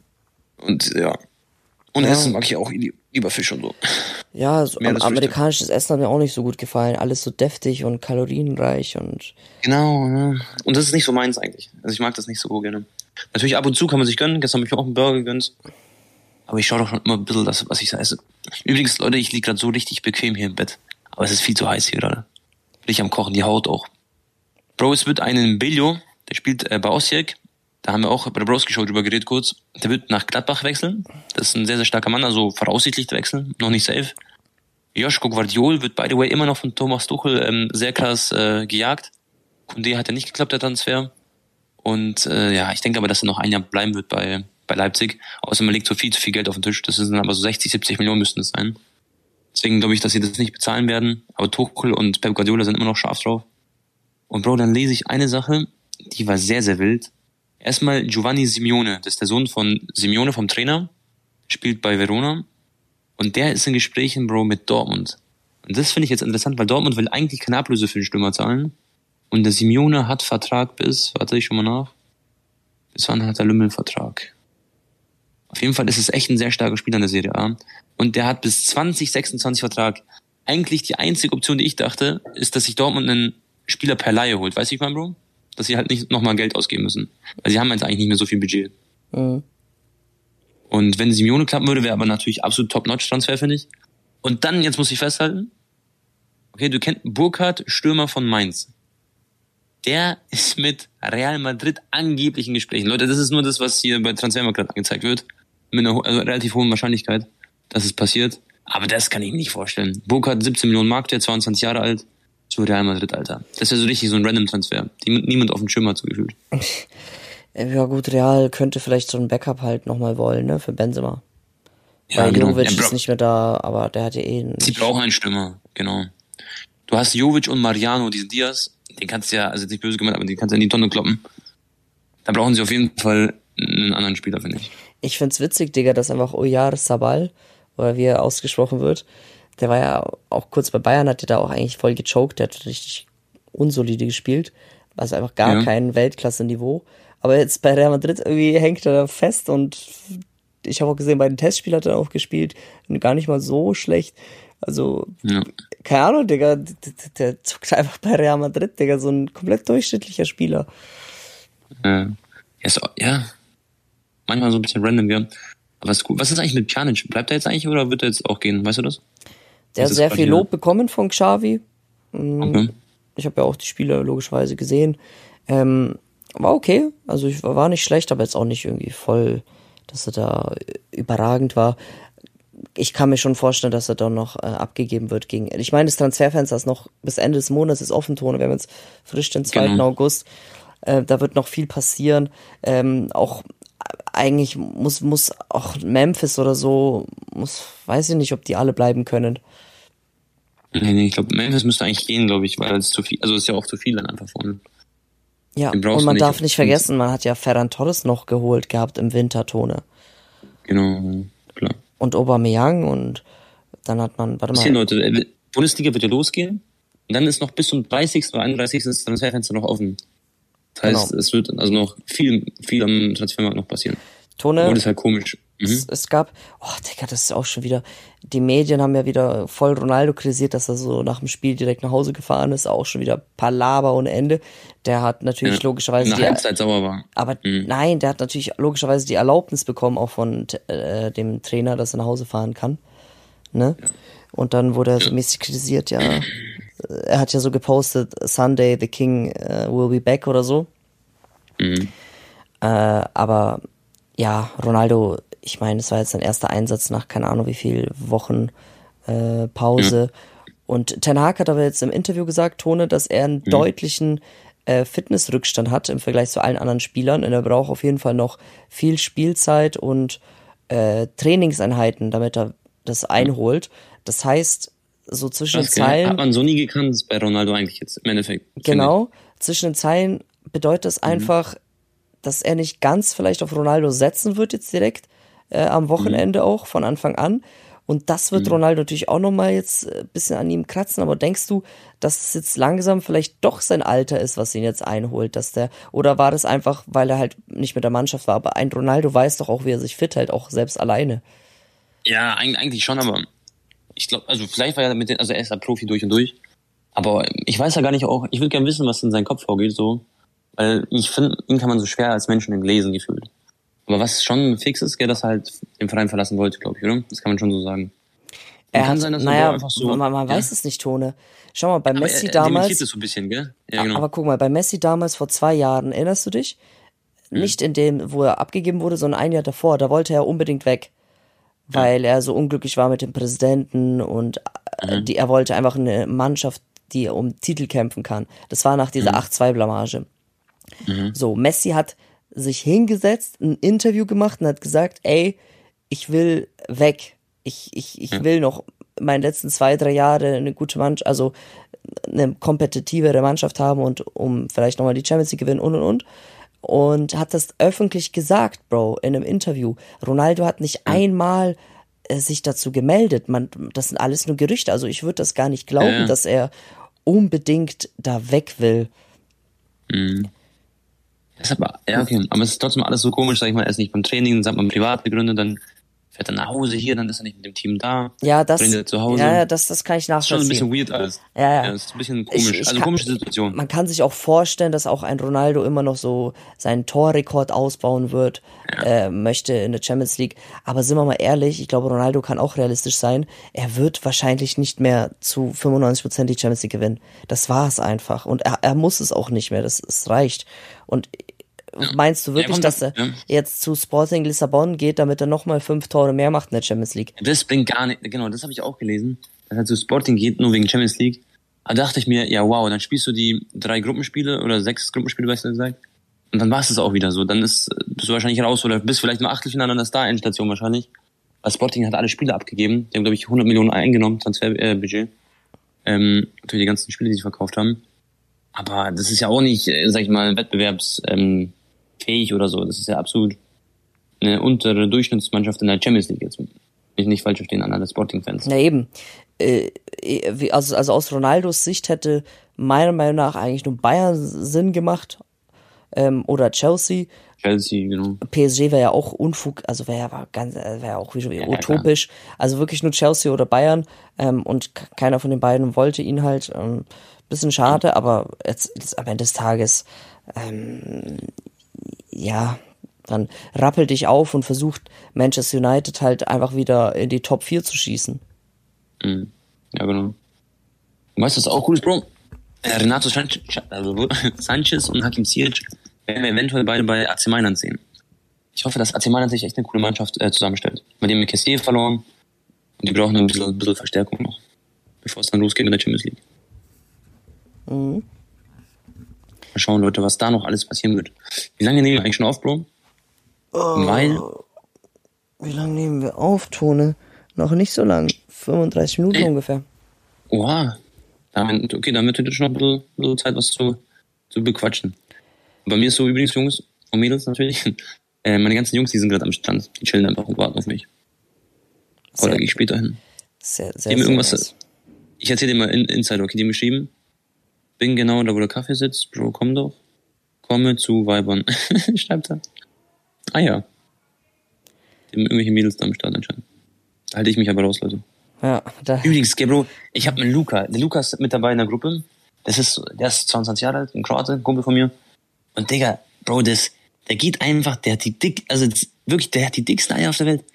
Und ja, und Ja, Essen mag ich auch li- lieber Fisch und so. ja, so, am, Meeresfrüchte. amerikanisches Essen hat mir auch nicht so gut gefallen. Alles so deftig und kalorienreich und Genau, ja. Und das ist nicht so meins eigentlich. Also ich mag das nicht so gerne. Natürlich ab und zu kann man sich gönnen. Gestern habe ich mir auch einen Burger gegönnt. Aber ich schaue doch schon immer ein bisschen das, was ich so esse. Übrigens, Leute, ich liege gerade so richtig bequem hier im Bett. Aber es ist viel zu heiß hier gerade. Bin ich am Kochen, die Haut auch. Bro, es wird einen Beljo, der spielt äh, bei Osijek. Da haben wir auch bei der Broski Show drüber geredet kurz. Der wird nach Gladbach wechseln. Das ist ein sehr, sehr starker Mann, also voraussichtlich wechseln. Noch nicht safe. Joschko Guardiol wird, by the way, immer noch von Thomas Tuchel ähm, sehr krass äh, gejagt. Koundé hat ja nicht geklappt, der Transfer. Und äh, ja, ich denke aber, dass er noch ein Jahr bleiben wird bei, bei Leipzig. Außer man legt so viel zu viel Geld auf den Tisch. Das sind aber so sechzig, siebzig Millionen müssten es sein. Deswegen glaube ich, dass sie das nicht bezahlen werden. Aber Tuchel und Pep Guardiola sind immer noch scharf drauf. Und Bro, dann lese ich eine Sache, die war sehr, sehr wild. Erstmal Giovanni Simeone, das ist der Sohn von Simeone, vom Trainer, spielt bei Verona. Und der ist in Gesprächen, Bro, mit Dortmund. Und das finde ich jetzt interessant, weil Dortmund will eigentlich keine Ablöse für den Stürmer zahlen. Und der Simeone hat Vertrag bis, warte ich schon mal nach, bis wann hat der Lümmel Vertrag? Auf jeden Fall ist es echt ein sehr starker Spieler in der Serie A. Und der hat bis zwanzig sechsundzwanzig Vertrag. Eigentlich die einzige Option, die ich dachte, ist, dass sich Dortmund einen Spieler per Laie holt. Weißt du, ich mein, Bro? Dass sie halt nicht nochmal Geld ausgeben müssen. Weil sie haben jetzt eigentlich nicht mehr so viel Budget. mhm. Und wenn Simeone klappen würde, wäre aber natürlich absolut Top-Notch-Transfer, finde ich. Und dann, jetzt muss ich festhalten, okay, du kennst Burkhardt, Stürmer von Mainz. Der ist mit Real Madrid angeblich in Gesprächen. Leute, das ist nur das, was hier bei Transfermarkt gerade angezeigt wird. Mit einer ho- also relativ hohen Wahrscheinlichkeit, dass es passiert. Aber das kann ich mir nicht vorstellen. Burkhardt, siebzehn Millionen Mark, der zweiundzwanzig Jahre alt, zu Real Madrid, Alter. Das wäre so richtig so ein Random-Transfer, die niemand auf dem Schirm hat, so gefühlt. Äh, Ja gut, Real könnte vielleicht so ein Backup halt nochmal wollen, ne, für Benzema. Ja, Weil genau. Jovic Ja, Bro, ist nicht mehr da, aber der hat ja eh sie nicht. brauchen einen Stürmer, genau. Du hast Jovic und Mariano, diesen Diaz, den kannst du ja, also jetzt nicht böse gemeint, aber den kannst du in die Tonne kloppen. Da brauchen sie auf jeden Fall einen anderen Spieler, finde ich. Ich find's witzig, Digga, dass einfach Oyarzabal oder wie er ausgesprochen wird. Der war ja auch kurz bei Bayern, hat der da auch eigentlich voll gechoked, der hat richtig unsolide gespielt. Also einfach gar Ja. kein Weltklasse-Niveau. Aber jetzt bei Real Madrid irgendwie hängt er da fest und ich habe auch gesehen, bei den Testspielen hat er auch gespielt. Gar nicht mal so schlecht. Also, Ja. keine Ahnung, Digga, der, der zockt einfach bei Real Madrid, Digga, so ein komplett durchschnittlicher Spieler. Äh, ja, ist, ja, manchmal so ein bisschen random, ja. Aber ist gut. Was ist eigentlich mit Pjanic? Bleibt er jetzt eigentlich oder wird er jetzt auch gehen? Weißt du das? Der hat Das ist sehr grad viel hier. Lob bekommen von Xavi. Okay. Ich habe ja auch die Spiele logischerweise gesehen. Ähm, war okay, also ich war war nicht schlecht, aber jetzt auch nicht irgendwie voll, dass er da überragend war. Ich kann mir schon vorstellen, dass er dann noch äh, abgegeben wird gegen. Ich meine, das Transferfenster ist noch bis Ende des Monats ist offen, Tone. Wir haben jetzt frisch den zweiten Genau. August. Äh, da wird noch viel passieren. Ähm, auch eigentlich muss muss auch Memphis oder so, muss, weiß ich nicht, ob die alle bleiben können. Nee, nee, ich glaube, Memphis müsste eigentlich gehen, glaube ich, weil es zu viel, also es ist ja auch zu viel dann einfach vorne. Ja, Den brauchst und du man nicht darf auf- nicht vergessen, man hat ja Ferran Torres noch geholt gehabt im Winter, Tone. Genau, klar. Und Aubameyang und dann hat man, warte Zehn mal, Leute, äh, Bundesliga wird ja losgehen und dann ist noch bis zum dreißigsten oder einunddreißigsten das Transferfenster noch offen. Das heißt, Genau. es wird also noch viel, viel am Transfermarkt noch passieren. Tone, Und das ist halt komisch. es, Mhm. es gab, oh Digga, das ist auch schon wieder, die Medien haben ja wieder voll Ronaldo kritisiert, dass er so nach dem Spiel direkt nach Hause gefahren ist, auch schon wieder Palaver ohne Ende. Der hat natürlich Ja. logischerweise Nach die, Halbzeit sauer war. aber Mhm. nein, der hat natürlich logischerweise die Erlaubnis bekommen, auch von äh, dem Trainer, dass er nach Hause fahren kann. Ne? Und dann wurde er so mäßig kritisiert, ja. Er hat ja so gepostet, Sunday the King uh, will be back oder so. Mhm. Äh, aber ja, Ronaldo, ich meine, es war jetzt sein erster Einsatz nach keine Ahnung wie viel Wochen äh, Pause. Und Ten Hag hat aber jetzt im Interview gesagt, Tone, dass er einen deutlichen äh, Fitnessrückstand hat im Vergleich zu allen anderen Spielern. Und er braucht auf jeden Fall noch viel Spielzeit und äh, Trainingseinheiten, damit er das einholt. Das heißt, so zwischen den Das gell? Zeilen. Hat man so nie gekannt bei Ronaldo eigentlich jetzt, im Endeffekt. finde Genau, zwischen den Zeilen bedeutet das einfach, dass er nicht ganz vielleicht auf Ronaldo setzen wird jetzt direkt äh, am Wochenende auch von Anfang an. Und das wird Ronaldo natürlich auch nochmal jetzt ein bisschen an ihm kratzen. Aber denkst du, dass es jetzt langsam vielleicht doch sein Alter ist, was ihn jetzt einholt, dass der, oder war das einfach, weil er halt nicht mit der Mannschaft war? Aber ein Ronaldo weiß doch auch, wie er sich fit hält, auch selbst alleine. ich. Ja, eigentlich eigentlich schon, aber ich glaube, also vielleicht war er mit den, also er ist ja Profi durch und durch. Aber ich weiß ja gar nicht auch, ich würde gerne wissen, was in seinem Kopf vorgeht, so. Weil ich finde, ihn kann man so schwer als Menschen lesen gefühlt. Aber was schon fix ist, gell, dass er halt den Verein verlassen wollte, glaube ich, oder? Das kann man schon so sagen. Er kann hat, sein, dass er naja, da einfach so- man, man ja. weiß es nicht, Tone. Schau mal, bei Aber Messi er, er damals. dementiert das so ein bisschen, gell? Ja, genau. Aber guck mal, bei Messi damals vor zwei Jahren, erinnerst du dich? Nicht in dem, wo er abgegeben wurde, sondern ein Jahr davor. Da wollte er unbedingt weg. Weil er so unglücklich war mit dem Präsidenten und äh, die, er wollte einfach eine Mannschaft, die um Titel kämpfen kann. Das war nach dieser acht zwei Blamage. So, Messi hat sich hingesetzt, ein Interview gemacht und hat gesagt, ey, ich will weg. Ich, ich, ich will noch meine letzten zwei, drei Jahre eine gute Mannschaft, also eine kompetitivere Mannschaft haben und um vielleicht nochmal die Champions League gewinnen und und und. Und hat das öffentlich gesagt, Bro, in einem Interview. Ronaldo hat nicht einmal äh, sich dazu gemeldet. Man, das sind alles nur Gerüchte. Also ich würde das gar nicht glauben, Ja, ja. dass er unbedingt da weg will. Das ist aber, ja, okay. Aber es ist trotzdem alles so komisch, sag ich mal, er ist nicht beim Training, dann sagt man privat gegründet, dann fährt er nach Hause hier, dann ist er nicht mit dem Team da. Ja, das, trainiert er zu Hause. ja, ja, das, das kann ich Das ist schon ein nachvollziehen. bisschen weird alles. Ja, ja. Das ist ein bisschen komisch. Ich- ich also kann- komische Situation. Man kann sich auch vorstellen, dass auch ein Ronaldo immer noch so seinen Torrekord ausbauen wird, äh, möchte in der Champions League. Aber sind wir mal ehrlich, ich glaube, Ronaldo kann auch realistisch sein. Er wird wahrscheinlich nicht mehr zu fünfundneunzig Prozent die Champions League gewinnen. Das war es einfach. Und er, er muss es auch nicht mehr. Das, das reicht. Und meinst du wirklich, kommt dass er das- ja. jetzt zu Sporting Lissabon geht, damit er nochmal fünf Tore mehr macht in der Champions League? Das bringt gar nicht, genau, das habe ich auch gelesen, dass er zu Sporting geht, nur wegen Champions League. Da dachte ich mir, ja wow, dann spielst du die drei Gruppenspiele oder sechs Gruppenspiele, besser gesagt. Und dann war es auch wieder so. Dann ist, bist du wahrscheinlich raus oder bist vielleicht im Achtelfinale an der Star-Endstation wahrscheinlich. Weil Sporting hat alle Spiele abgegeben. Die haben, glaube ich, hundert Millionen eingenommen, Transferbudget. Ähm, natürlich die ganzen Spiele, die sie verkauft haben. Aber das ist ja auch nicht, äh, sag ich mal, wettbewerbs, ähm, fähig oder so. Das ist ja absolut eine untere Durchschnittsmannschaft in der Champions League jetzt. Mich nicht falsch verstehen an alle Sporting-Fans. Na eben. Äh, wie- also, also aus Ronaldos Sicht hätte meiner Meinung nach eigentlich nur Bayern Sinn gemacht. Ähm, oder Chelsea. Chelsea, genau. P S G wäre ja auch Unfug, also wäre ja ganz, wäre ja auch wieder Ja, ja, utopisch. Also wirklich nur Chelsea oder Bayern. Ähm, und k- keiner von den beiden wollte ihn halt. Ähm, bisschen schade, aber jetzt, jetzt am Ende des Tages, ähm, ja, dann rappel dich auf und versucht Manchester United halt einfach wieder in die Top vier zu schießen. Mhm. Ja, genau. Und weißt du, was auch cool ist, Bro? Äh, Renato Sanchez, also Sanchez und Hakim Ziyech werden wir eventuell beide bei A C Mailand sehen. Ich hoffe, dass A C Mailand sich echt eine coole Mannschaft äh, zusammenstellt. Bei dem mit Kessier verloren und die brauchen ein bisschen, ein bisschen Verstärkung noch, bevor es dann losgeht mit der Champions League. Mhm. Mal schauen, Leute, was da noch alles passieren wird. Wie lange nehmen wir eigentlich schon auf, Bro? Weil, Wie lange nehmen wir auf, Tone? Noch nicht so lang. fünfunddreißig Minuten Ey. ungefähr. oha, damit, okay, damit hätte ich schon noch ein bisschen, ein bisschen Zeit, was zu, zu bequatschen. Bei mir ist so übrigens, Jungs und Mädels natürlich, äh, meine ganzen Jungs, die sind gerade am Strand. Die chillen einfach und warten auf mich. Aber Sehr- da gehe ich später hin. Sehr, Die sehr, haben mir sehr irgendwas, nice. ich erzähle dir mal in, Insider, okay, die haben geschrieben, bin genau da, wo der Kaffee sitzt, Bro, komm doch. Komme zu Weibern. Schreibt er. Ah ja. Die haben irgendwelche Mädels da am Start anscheinend. Da halte ich mich aber raus, Leute. Ja, da, Übrigens, gell, Bro, ich habe einen Luca. Der Luca ist mit dabei in der Gruppe. Das ist, der ist zweiundzwanzig Jahre alt, ein Kroate, ein Kumpel von mir. Und Digga, Bro, das, der geht einfach, der hat die dick, also das, wirklich, der hat die dicksten Eier auf der Welt.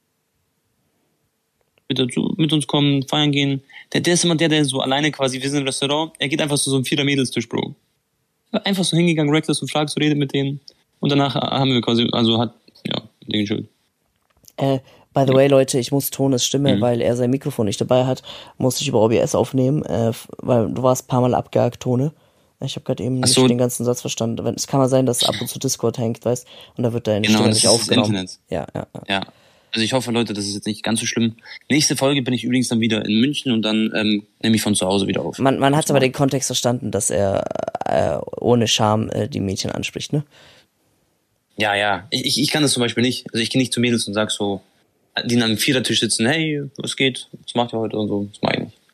Mit, dazu, mit uns kommen, feiern gehen. Der, der ist immer der, der so alleine quasi, wir sind im Restaurant, er geht einfach zu so einem Vierer-Mädelstisch, Bro. Einfach so hingegangen, Reckless und fragst, redet mit denen. Und danach haben wir quasi, also hat, ja, mit denen gechillt. äh, by the way, Leute, ich muss Tones Stimme, Mhm. weil er sein Mikrofon nicht dabei hat, muss ich über O B S aufnehmen, äh, f- weil du warst ein paar Mal abgehakt, Tone. Ich habe gerade eben Ach nicht so. den ganzen Satz verstanden. Wenn- Es kann mal sein, dass ab und zu Discord hängt, weißt, und da wird deine Genau, Stimme das nicht ist das aufgenommen. Internet. Ja, ja, ja. Ja. Also ich hoffe, Leute, das ist jetzt nicht ganz so schlimm. Nächste Folge bin ich übrigens dann wieder in München und dann ähm, nehme ich von zu Hause wieder auf. Man, man hat aber den Kontext verstanden, dass er äh, ohne Scham äh, die Mädchen anspricht, ne? Ja, ja. Ich, ich, ich kann das zum Beispiel nicht. Also ich gehe nicht zu Mädels und sag so, die an einem Vierertisch sitzen, hey, was geht? Was macht ihr heute und so? Das meine ich nicht.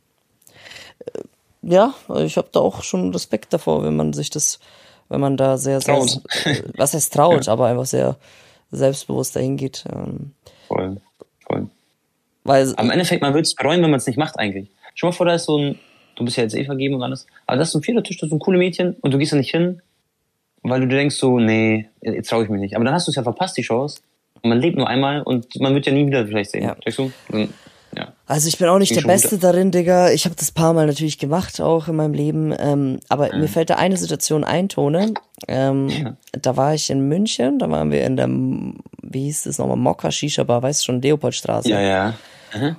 Ja, ich habe da auch schon Respekt davor, wenn man sich das, wenn man da sehr, sehr, Traut. äh, was heißt traut, aber einfach sehr selbstbewusst dahin geht. Ähm, Voll, voll. weil, Aber im Endeffekt, man würde es bereuen, wenn man es nicht macht eigentlich. Schau mal vor, da ist so ein, du bist ja jetzt eh vergeben und alles, aber das ist so ein Vierertisch, das ist so ein cooles Mädchen und du gehst da nicht hin, weil du dir denkst so, nee, jetzt traue ich mich nicht. Aber dann hast du es ja verpasst, die Chance. Und man lebt nur einmal und man wird ja nie wieder vielleicht sehen. Ja. Checkst du? Dann, ja. also ich bin auch nicht Ging der schon Beste gut. darin, Digga. Ich habe das paar Mal natürlich gemacht, auch in meinem Leben. Ähm, aber Mhm. mir fällt da eine Situation ein, Tone. Ähm, Ja. Da war ich in München, da waren wir in der, wie hieß das nochmal, Mokka Shisha Bar, weißt du schon, Leopoldstraße. Ja, ja. Mhm.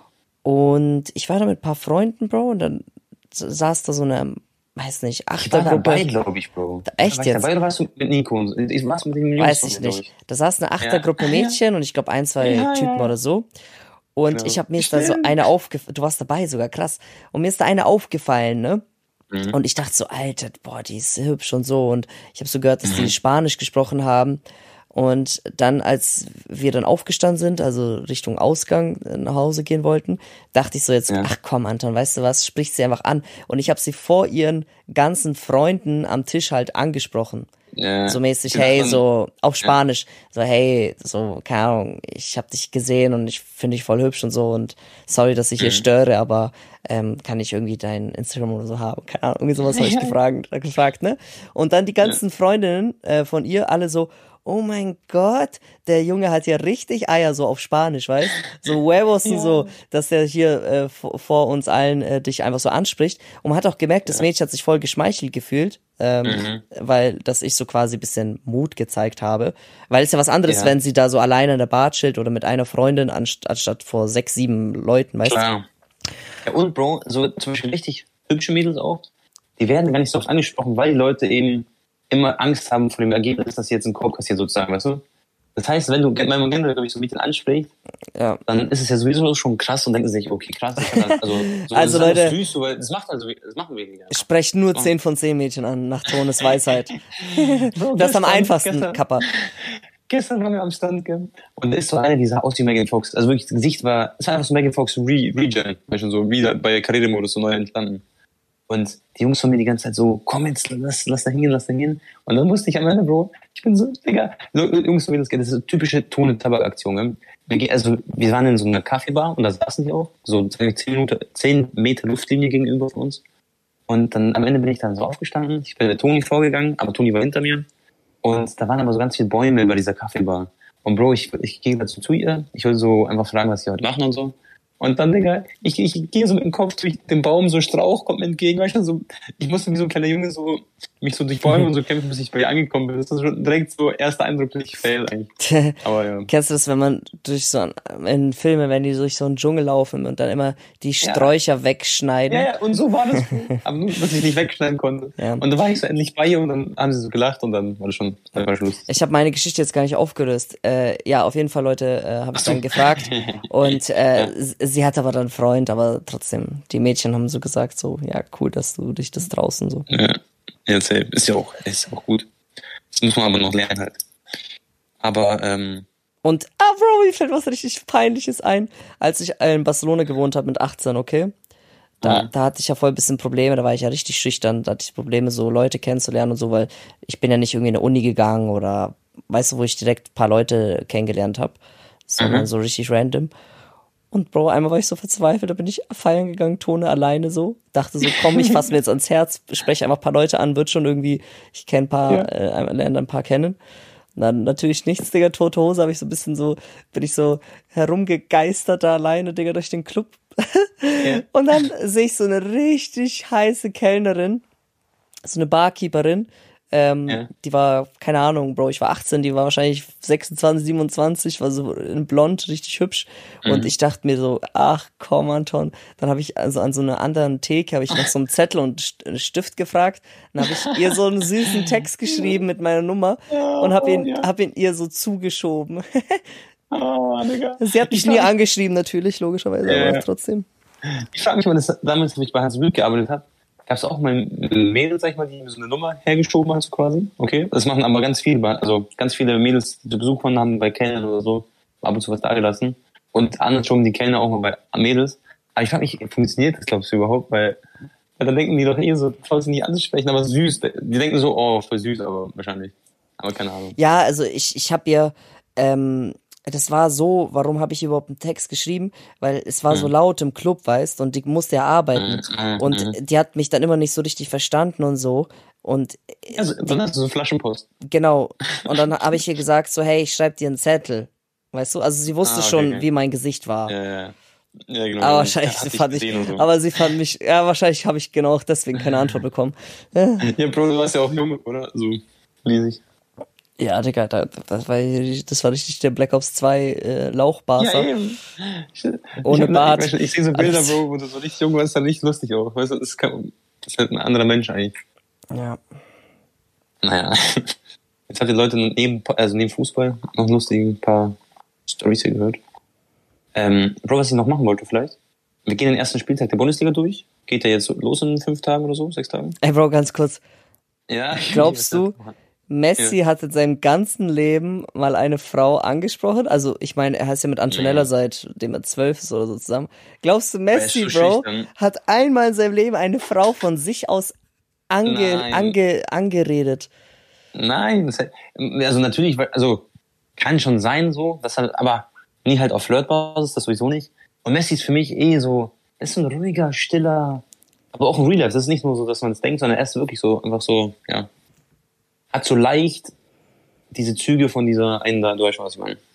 Und ich war da mit ein paar Freunden, Bro, und dann saß da so eine, weiß nicht, Ich war dabei, Achtergruppe. glaube ich, Bro. Echt war ich jetzt? dabei oder warst du mit Nico? Ich war's mit den Jungs. Weiß von ich mir, glaub nicht. Da saß eine Achtergruppe Ja. Mädchen und ich glaube ein, zwei Ja, ja, Typen ja. oder so. Und Genau. ich habe mir ist da so Stimmt. eine aufgefallen, du warst dabei sogar, krass. Und mir ist da eine aufgefallen, ne? Mhm. Und ich dachte so, Alter, boah, die ist hübsch und so. Und ich habe so gehört, dass Mhm. die Spanisch gesprochen haben. Und dann, als wir dann aufgestanden sind, also Richtung Ausgang äh, nach Hause gehen wollten, dachte ich so jetzt, Ja. ach komm, Anton, weißt du was, sprich sie einfach an. Und ich habe sie vor ihren ganzen Freunden am Tisch halt angesprochen. Ja. So mäßig, Die hey, dachten- so auf Spanisch, so hey, so, keine Ahnung, ich hab dich gesehen und ich finde dich voll hübsch und so und sorry, dass ich hier Mhm. störe, aber ähm, kann ich irgendwie dein Instagram oder so haben? Keine Ahnung, irgendwie sowas habe ich gefragt, gefragt, ne? Und dann die ganzen Freundinnen äh, von ihr alle so, oh mein Gott, der Junge hat ja richtig Eier, so auf Spanisch, weißt? So huevos und so, dass er hier äh, vor, vor uns allen äh, dich einfach so anspricht. Und man hat auch gemerkt, das Mädchen hat sich voll geschmeichelt gefühlt, ähm, Mhm. weil, dass ich so quasi ein bisschen Mut gezeigt habe. Weil es ja was anderes, Ja. wenn sie da so alleine in der Bar chillt oder mit einer Freundin anst anstatt vor sechs, sieben Leuten, weißt du? Klar. Ja, und Bro, so zum Beispiel richtig hübsche Mädels auch, die werden gar nicht so oft angesprochen, weil die Leute eben immer Angst haben vor dem Ergebnis, dass sie jetzt einen Korb kassiert sozusagen, weißt du? Das heißt, wenn du, wenn man generell, glaube ich, so Mädchen anspricht, Ja. dann ist es ja sowieso schon krass und denken sie sich, okay, krass, ich kann das, also, so, Also, das ist Leute- alles süß, so, weil das macht also, das machen wir nicht. Sprecht nur Oh. zehn von zehn Mädchen an, nach Tones Weisheit. Bro, Das ist am gestern- einfachsten, gestern- Kappa. gestern waren wir am Stand, gell? Und da ist so eine, die sah aus wie Megan Fox. Also wirklich, das Gesicht war, es war einfach so Megan Fox Re Regen, weißt du, so wieder bei Karrieremodus so neu entstanden. Und die Jungs von mir die ganze Zeit so, komm jetzt, lass, lass da hingehen, lass da hingehen. Und dann musste ich am Ende, Bro, ich bin so, Digga, so, Jungs von mir, das geht, das ist so typische Ton- und Tabakaktion, gell? Wir, gehen- also, wir waren in so einer Kaffeebar und da saßen die auch, so zehn Minuten, zehn Meter Luftlinie gegenüber von uns. Und dann am Ende bin ich dann so aufgestanden, ich bin mit Toni vorgegangen, aber Toni war hinter mir. Und da waren aber so ganz viele Bäume bei dieser Kaffeebar. Und Bro, ich, ich gehe dazu zu ihr, ich will so einfach fragen, was sie heute machen und so. Und dann, Digga, ich, ich gehe so mit dem Kopf durch den Baum, so Strauch kommt mir entgegen, weißt du, so, ich musste wie so ein kleiner Junge so, mich so durch Bäume und so kämpfen, bis ich bei ihr angekommen bin. Das ist schon direkt so erster Eindruck, nicht fail eigentlich. Aber ja. Kennst du das, wenn man durch so ein, in Filmen, wenn die durch so einen Dschungel laufen und dann immer die Sträucher ja. wegschneiden? Ja, ja, und so war das. Aber nur, dass ich nicht wegschneiden konnte. Ja. Und dann war ich so endlich bei ihr und dann haben sie so gelacht und dann war das schon, dann war Schluss. Ich habe meine Geschichte jetzt gar nicht aufgelöst. Äh, ja, auf jeden Fall, Leute, äh, habe ich dann gefragt. Und äh, ja. sie hat aber dann einen Freund, aber trotzdem, die Mädchen haben so gesagt, so, ja, cool, dass du dich das draußen so. Ja, ja safe. Ist ja auch, ist auch gut. Das muss man aber noch lernen halt. Aber, ähm. Und, ah, Bro, mir fällt was richtig Peinliches ein. Als ich in Barcelona gewohnt habe mit achtzehn, okay? Da, mhm. da hatte ich ja voll ein bisschen Probleme, da war ich ja richtig schüchtern, da hatte ich Probleme, so Leute kennenzulernen und so, weil ich bin ja nicht irgendwie in der Uni gegangen oder, weißt du, wo ich direkt ein paar Leute kennengelernt habe, sondern mhm. so richtig random. Und Bro, einmal war ich so verzweifelt, da bin ich feiern gegangen, Tone alleine so. Dachte so, komm, ich fasse mir jetzt ans Herz, spreche einfach ein paar Leute an, wird schon irgendwie, ich kenne ein paar, ja. äh, lerne ein paar kennen. Und dann natürlich nichts, Digga, tote Hose, habe ich so ein bisschen so, bin ich so herumgegeistert da alleine, Digga, durch den Club. Ja. Und dann sehe ich so eine richtig heiße Kellnerin, so eine Barkeeperin, Ähm, ja. Die war, keine Ahnung, Bro, ich war achtzehn, die war wahrscheinlich sechsundzwanzig, siebenundzwanzig, war so in blond, richtig hübsch. Mhm. Und ich dachte mir so, ach komm, Anton. Dann habe ich also an so einer anderen Theke, habe ich nach so einem Zettel und einen Stift gefragt. Dann habe ich ihr so einen süßen Text geschrieben mit meiner Nummer ja, und habe ihn, ja. hab ihn ihr so zugeschoben. Oh, Digga. Sie hat mich nie angeschrieben, natürlich, logischerweise, ja, aber trotzdem. Ich frage mich mal, das, damals, als ich bei Hans Blüt gearbeitet habe, gab es auch mal Mädels, sag ich mal, die so eine Nummer hergeschoben hast quasi. Okay. Das machen aber ganz viele, also ganz viele Mädels, die zu Besuch waren, haben bei Kellnern oder so ab und zu was da gelassen. Und andersrum die Kellner auch mal bei Mädels. Aber ich frage mich, funktioniert das, glaubst du, überhaupt? Weil, weil dann denken die doch eh so, traust nicht anzusprechen, aber süß. Die denken so, oh, voll süß, aber wahrscheinlich. Aber keine Ahnung. Ja, also ich, ich habe ihr, ähm, das war so, warum habe ich überhaupt einen Text geschrieben? Weil es war mhm. so laut im Club, weißt, und die musste ja arbeiten. Mhm. Und die hat mich dann immer nicht so richtig verstanden und so. Und also, dann hast du so Flaschenpost. Genau. Und dann habe ich ihr gesagt, so, hey, ich schreib dir einen Zettel. Weißt du? Also sie wusste ah, okay, schon, okay. wie mein Gesicht war. Ja, ja. Ja, genau. Aber wahrscheinlich fand ich, so. aber sie fand mich, ja, wahrscheinlich habe ich genau auch deswegen keine Antwort bekommen. Ja, ja, Bro, du warst ja auch jung, oder? So riesig. Ja, Digga, das war, das war richtig der Black Ops zwei äh, Lauchbarser. Ja, eben. Ich, Ohne ich Bart. Ich, ich sehe so Bilder, Bro, wo du so richtig jung warst, dann nicht lustig auch. Weißt du, das ist, kein, das ist halt ein anderer Mensch eigentlich. Ja. Naja. Jetzt habt ihr Leute neben, also neben Fußball noch lustige ein paar Storys hier gehört. Ähm, Bro, was ich noch machen wollte vielleicht. Wir gehen den ersten Spieltag der Bundesliga durch. Geht der jetzt los in fünf Tagen oder so, sechs Tagen? Ey, Bro, ganz kurz. Ja. Glaubst du, Messi ja. hat in seinem ganzen Leben mal eine Frau angesprochen? Also, ich meine, er heißt ja mit Antonella ja. seitdem er zwölf ist oder so zusammen. Glaubst du, Messi, so Bro, schüchtern. hat einmal in seinem Leben eine Frau von sich aus ange, ange, angeredet? Nein, das, also natürlich, also kann schon sein so, das halt, aber nie halt auf Flirtbasis, das sowieso nicht. Und Messi ist für mich eh so, er ist so ein ruhiger, stiller, aber auch ein Real Life. Das ist nicht nur so, dass man es denkt, sondern er ist wirklich so, einfach so, ja. Hat so leicht diese Züge von dieser einen da, du weißt schon, was ich meine.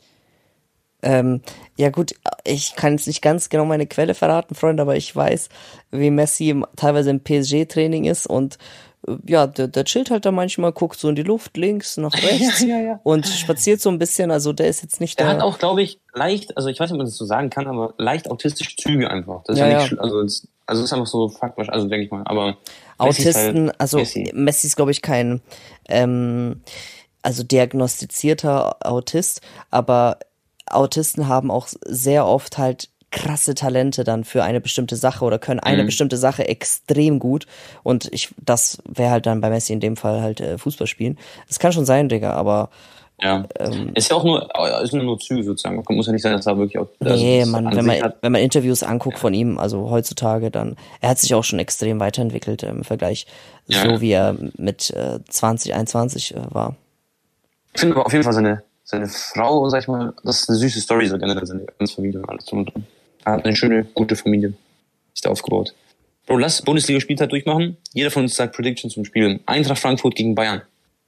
Ähm, ja gut, ich kann jetzt nicht ganz genau meine Quelle verraten, Freunde, aber ich weiß, wie Messi teilweise im P S G-Training ist und ja, der, der chillt halt da manchmal, guckt so in die Luft, links, nach rechts ja, ja, ja. und spaziert so ein bisschen, also der ist jetzt nicht der... Der hat auch, glaube ich, leicht, also ich weiß nicht, ob man das so sagen kann, aber leicht autistische Züge einfach. Das ist ja, ja nicht, also das, also das ist einfach so faktisch, also denke ich mal, aber... Autisten, halt also Messi, Messi ist, glaube ich, kein ähm, also diagnostizierter Autist, aber Autisten haben auch sehr oft halt krasse Talente dann für eine bestimmte Sache oder können eine mhm. bestimmte Sache extrem gut und ich das wäre halt dann bei Messi in dem Fall halt äh, Fußball spielen. Das kann schon sein, Digga, aber Ja. Ähm, Ist ja auch nur, ist nur, nur Züge sozusagen. Muss ja nicht sein, dass er wirklich auch. Also nee, das man, an wenn sich man, hat. wenn man Interviews anguckt von ihm, also heutzutage, dann, er hat sich auch schon extrem weiterentwickelt im Vergleich, Ja. so wie er mit äh, zwanzig einundzwanzig äh, war. Ich finde aber auf jeden Fall seine, seine Frau, sag ich mal, das ist eine süße Story, so generell seine ganze Familie und alles drum und dran. Er hat eine schöne, gute Familie. Ist da aufgebaut. Bro, lass Bundesliga-Spieltag durchmachen. Jeder von uns sagt Prediction zum Spiel. Eintracht Frankfurt gegen Bayern.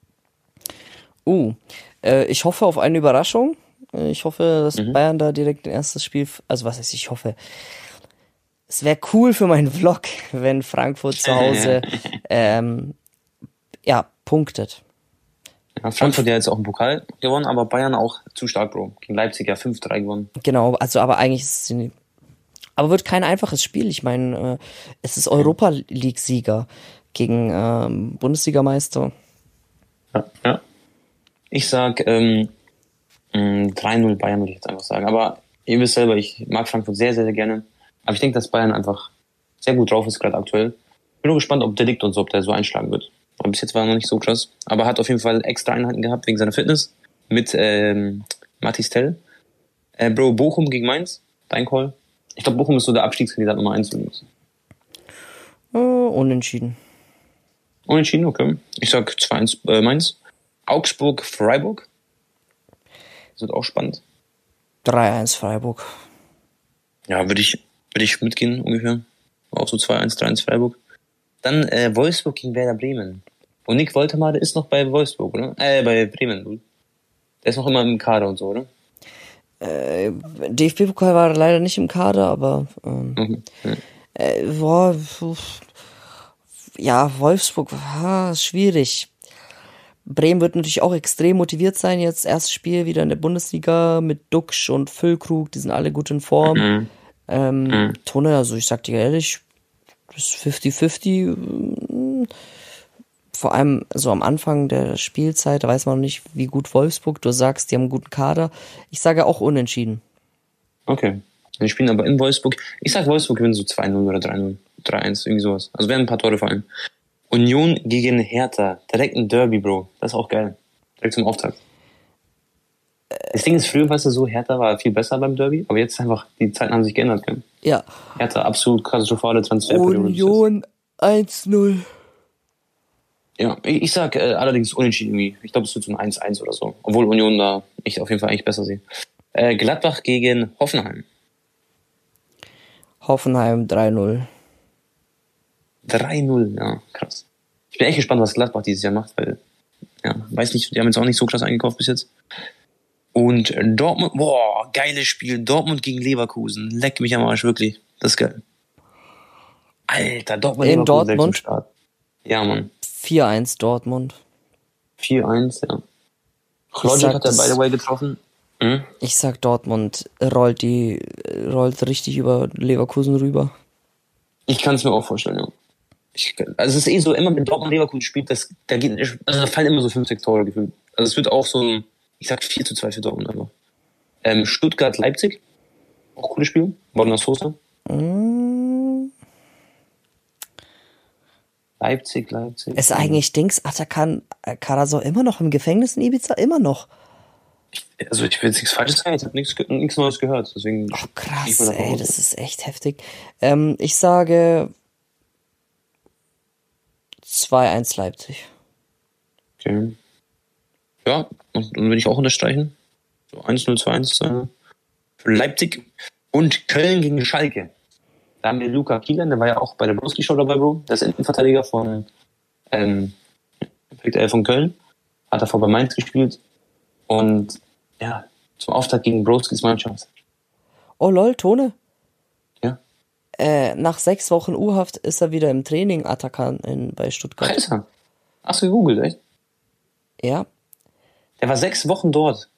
Uh, äh, ich hoffe auf eine Überraschung. Äh, Ich hoffe, dass Mhm. Bayern da direkt ein erstes Spiel, f- also was heißt, ich hoffe, es wäre cool für meinen Vlog, wenn Frankfurt zu Hause, ähm, ja, punktet. Ja, Frankfurt hat ja jetzt auch einen Pokal gewonnen, aber Bayern auch zu stark, Bro. Gegen Leipzig ja fünf drei gewonnen. Genau, also aber eigentlich ist es, aber wird kein einfaches Spiel. Ich meine, äh, es ist Europa League-Sieger gegen ähm, Bundesligameister. Ja, ja. Ich sag ähm, mh, drei null Bayern, würde ich jetzt einfach sagen. Aber ihr wisst selber, ich mag Frankfurt sehr, sehr, sehr gerne. Aber ich denke, dass Bayern einfach sehr gut drauf ist, gerade aktuell. Bin nur gespannt, ob der liegt und so, ob der so einschlagen wird. Aber bis jetzt war er noch nicht so krass. Aber hat auf jeden Fall extra Einheiten gehabt wegen seiner Fitness. Mit ähm, Mathis Tell. Äh, Bro, Bochum gegen Mainz. Dein Call. Ich glaube, Bochum ist so der Abstiegskandidat Nummer eins. Äh, unentschieden. Unentschieden, okay. Ich sag zwei eins äh, Mainz. Augsburg, Freiburg. Das wird auch spannend. drei eins Freiburg. Ja, würde ich, würde ich mitgehen, ungefähr. Auch so zwei eins, drei eins Freiburg. Dann äh, Wolfsburg gegen Werder Bremen. Und Nick Woltermade ist noch bei Wolfsburg, oder? Äh, bei Bremen. Du. Der ist noch immer im Kader und so, oder? Äh, D F B-Pokal war leider nicht im Kader, aber ähm, Mhm. Ja. äh, boah, pf- ja, Wolfsburg, ah, schwierig. Bremen wird natürlich auch extrem motiviert sein, jetzt erstes Spiel wieder in der Bundesliga mit Duxch und Füllkrug, die sind alle gut in Form. Mhm. Ähm, Mhm. Tone, also ich sag dir ehrlich, das ist fünfzig fünfzig. mm, Vor allem so am Anfang der Spielzeit, da weiß man noch nicht, wie gut Wolfsburg, du sagst, die haben einen guten Kader. Ich sage auch unentschieden. Okay. Wir spielen aber in Wolfsburg. Ich sag, Wolfsburg gewinnt so zwei null oder drei null. drei eins, irgendwie sowas. Also werden ein paar Tore fallen. Union gegen Hertha. Direkt ein Derby, Bro. Das ist auch geil. Direkt zum Auftakt. Das Ding ist, früher, weißt du, so, Hertha war viel besser beim Derby, aber jetzt einfach, die Zeiten haben sich geändert. Gell? Ja. Hertha, absolut katastrophale Transferperiode. Union eins null. Ja, ich, ich sag äh, allerdings unentschieden irgendwie. Ich glaube, es wird so ein eins eins oder so. Obwohl Union da ich auf jeden Fall eigentlich besser sehe. Äh, Gladbach gegen Hoffenheim. Hoffenheim drei null. drei null, ja, krass. Ich bin echt gespannt, was Gladbach dieses Jahr macht, weil, ja, weiß nicht, die haben jetzt auch nicht so krass eingekauft bis jetzt. Und Dortmund, boah, geiles Spiel. Dortmund gegen Leverkusen. Leck mich am Arsch, wirklich. Das ist geil. Alter, Dortmund In Leverkusen direkt zum Dortmund? Start. Ja, Mann. vier eins Dortmund. vier eins, ja. Ich Logic sag hat er, das- by the way, getroffen. Hm? Ich sag Dortmund rollt die, rollt richtig über Leverkusen rüber. Ich kann es mir auch vorstellen, ja. Ich, also es ist eh so, immer wenn Dortmund Leverkusen spielt, das, da, geht, also da fallen immer so fünf, sechs Tore gefühlt. Also es wird auch so ein, ich sag vier zu zwei für Dortmund einfach. Ähm, Stuttgart-Leipzig, auch cooles Spiel. Borna Sosa. Mm, Leipzig, Leipzig. ist eigentlich Dings, Atakan Karasor immer noch im Gefängnis in Ibiza? Immer noch. Also ich will jetzt nichts Falsches sagen, ich habe nichts, nichts Neues gehört, deswegen. Oh, krass, gehe ich mal davon ey, aus. das ist echt heftig. Ähm, ich sage zwei eins Leipzig. Okay. Ja, und dann würde ich auch unterstreichen. So eins null, zwei eins äh, für Leipzig und Köln gegen Schalke. Da haben wir Luca Kielan, der war ja auch bei der Broski Show dabei, Bro. Der ist Innenverteidiger von, ähm, von Köln. Hat davor bei Mainz gespielt. Und ja, zum Auftakt gegen Broskis Mannschaft. Oh lol, Tone. Ja. Äh, nach sechs Wochen U-Haft ist er wieder im Training, Atakan in, bei Stuttgart. Alter. Hast du gegoogelt, echt? Ja, Der war sechs Wochen dort.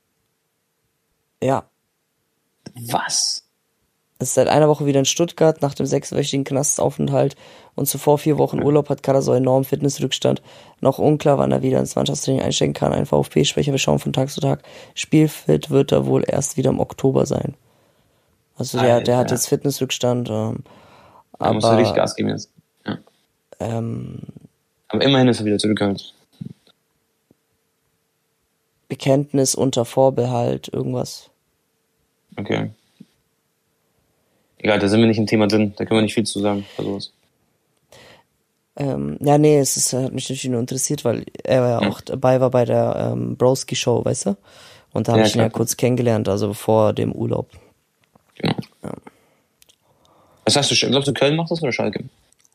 ja. Was? Ist seit einer Woche wieder in Stuttgart nach dem sechswöchigen Knastaufenthalt und zuvor vier Wochen Urlaub hat Karasor enormen Fitnessrückstand. Noch unklar, wann er wieder ins Mannschaftstraining einsteigen kann. Ein VfB-Schwächer, wir schauen von Tag zu Tag. Spielfit wird er wohl erst wieder im Oktober sein. Also der, der hat Alter. jetzt Fitnessrückstand, ähm, Da musst du richtig aber Gas geben jetzt. Ja. ähm, Aber immerhin ist er wieder zurückgehalten. Bekenntnis unter Vorbehalt, irgendwas. Okay. Egal, da sind wir nicht im Thema drin, da können wir nicht viel zu sagen bei sowas. Ähm, ja, nee, es ist, hat mich natürlich nur interessiert, weil er ja Ja. auch dabei war bei der ähm, Broski-Show, weißt du? Und da habe Ja, ich ihn ja klar. kurz kennengelernt, also vor dem Urlaub. Genau. Was sagst du, glaubst du, Köln macht das oder Schalke?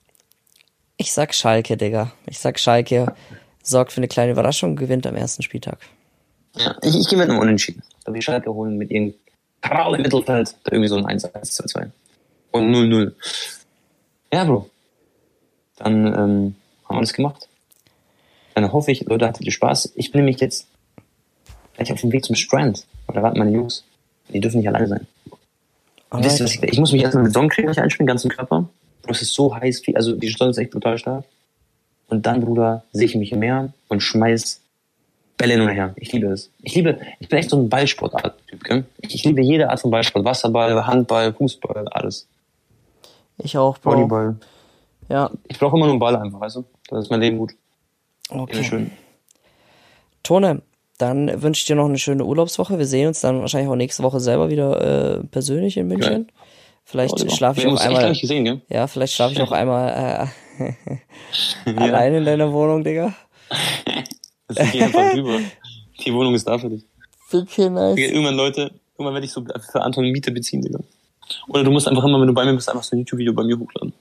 Ich sag Schalke, Digga. Ich sag Schalke sorgt für eine kleine Überraschung, gewinnt am ersten Spieltag. Ja, ich, ich gehe mit einem Unentschieden. Da die Schalke holen mit ihrem Kral im Mittelfeld, da irgendwie so ein eins eins, zwei zwei. Und null null. Ja, Bro. Dann ähm, haben wir das gemacht. Dann hoffe ich, Leute, hattet ihr Spaß. Ich bin nämlich jetzt gleich auf dem Weg zum Strand. Und da warten meine Jungs. Die dürfen nicht alleine sein. Und wisst ihr, was ich, ich muss mich erstmal mit Sonnencreme einspielen, den ganzen Körper. Bro, es ist so heiß, wie, also die Sonne ist echt brutal stark. Und dann, Bruder, sehe ich mich im Meer und schmeiß Bälle hin und her. Ich liebe es. Ich liebe, ich bin echt so ein Ballsportart-Typ, gell? Ich, ich liebe jede Art von Ballsport. Wasserball, Handball, Fußball, alles. Ich auch, Bro. Volleyball. Ja, Ich brauche immer nur einen Ball einfach, weißt du? Das ist mein Leben gut. Immer okay. schön. Tone, dann wünsche ich dir noch eine schöne Urlaubswoche. Wir sehen uns dann wahrscheinlich auch nächste Woche selber wieder äh, persönlich in München. Ja. Vielleicht Oliver. schlafe ich Wir haben auch uns echt gar einmal. nicht gesehen, gell? Ja, vielleicht schlafe ich auch einmal äh, allein in deiner Wohnung, Digga. Das geht einfach drüber. Die Wohnung ist da für dich. Okay, nice. Digga, irgendwann, Leute, irgendwann werde ich so für Anton eine Miete beziehen, Digga. Oder du musst einfach immer, wenn du bei mir bist, einfach so ein YouTube-Video bei mir hochladen.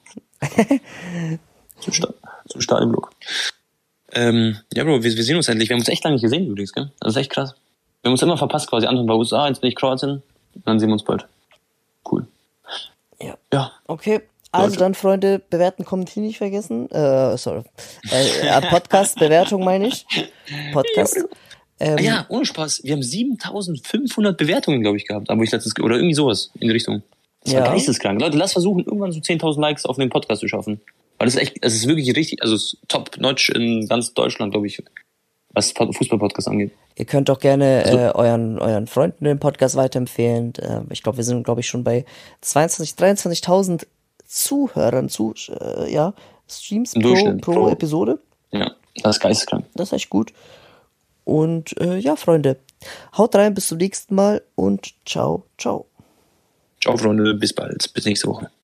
Zum, Sta zum Stadionblock. Ähm, ja, Bro, wir, wir sehen uns endlich. Wir haben uns echt lange nicht gesehen übrigens, gell? Das ist echt krass. Wir haben uns immer verpasst quasi. Anton war U S A, jetzt bin ich Kroatien. Und dann sehen wir uns bald. Cool. Ja. Ja. Okay. Also Leute. dann, Freunde, bewerten, kommentieren nicht vergessen. Äh, sorry. Äh, äh, Podcast-Bewertung meine ich. Podcast. Ähm, Ah ja, ohne Spaß. Wir haben siebentausendfünfhundert Bewertungen, glaube ich, gehabt. Aber ich letztes, oder irgendwie sowas in die Richtung. Das war Ja. geisteskrank. Leute, lass versuchen, irgendwann so zehntausend Likes auf den Podcast zu schaffen. Weil das ist echt, es ist wirklich richtig, also es ist top-notch in ganz Deutschland, glaube ich, was Fußball-Podcast angeht. Ihr könnt auch gerne Also- äh, euren, euren Freunden den Podcast weiterempfehlen. Äh, ich glaube, wir sind, glaube ich, schon bei zweiundzwanzig, dreiundzwanzigtausend Zuhörern, zu, äh, ja, Streams Im pro, Durchschnitt, pro pro- Episode. Ja, das ist geisteskrank. Das ist echt gut. Und äh, ja, Freunde, haut rein, bis zum nächsten Mal und ciao, ciao. Ciao, Freunde, bis bald, bis nächste Woche.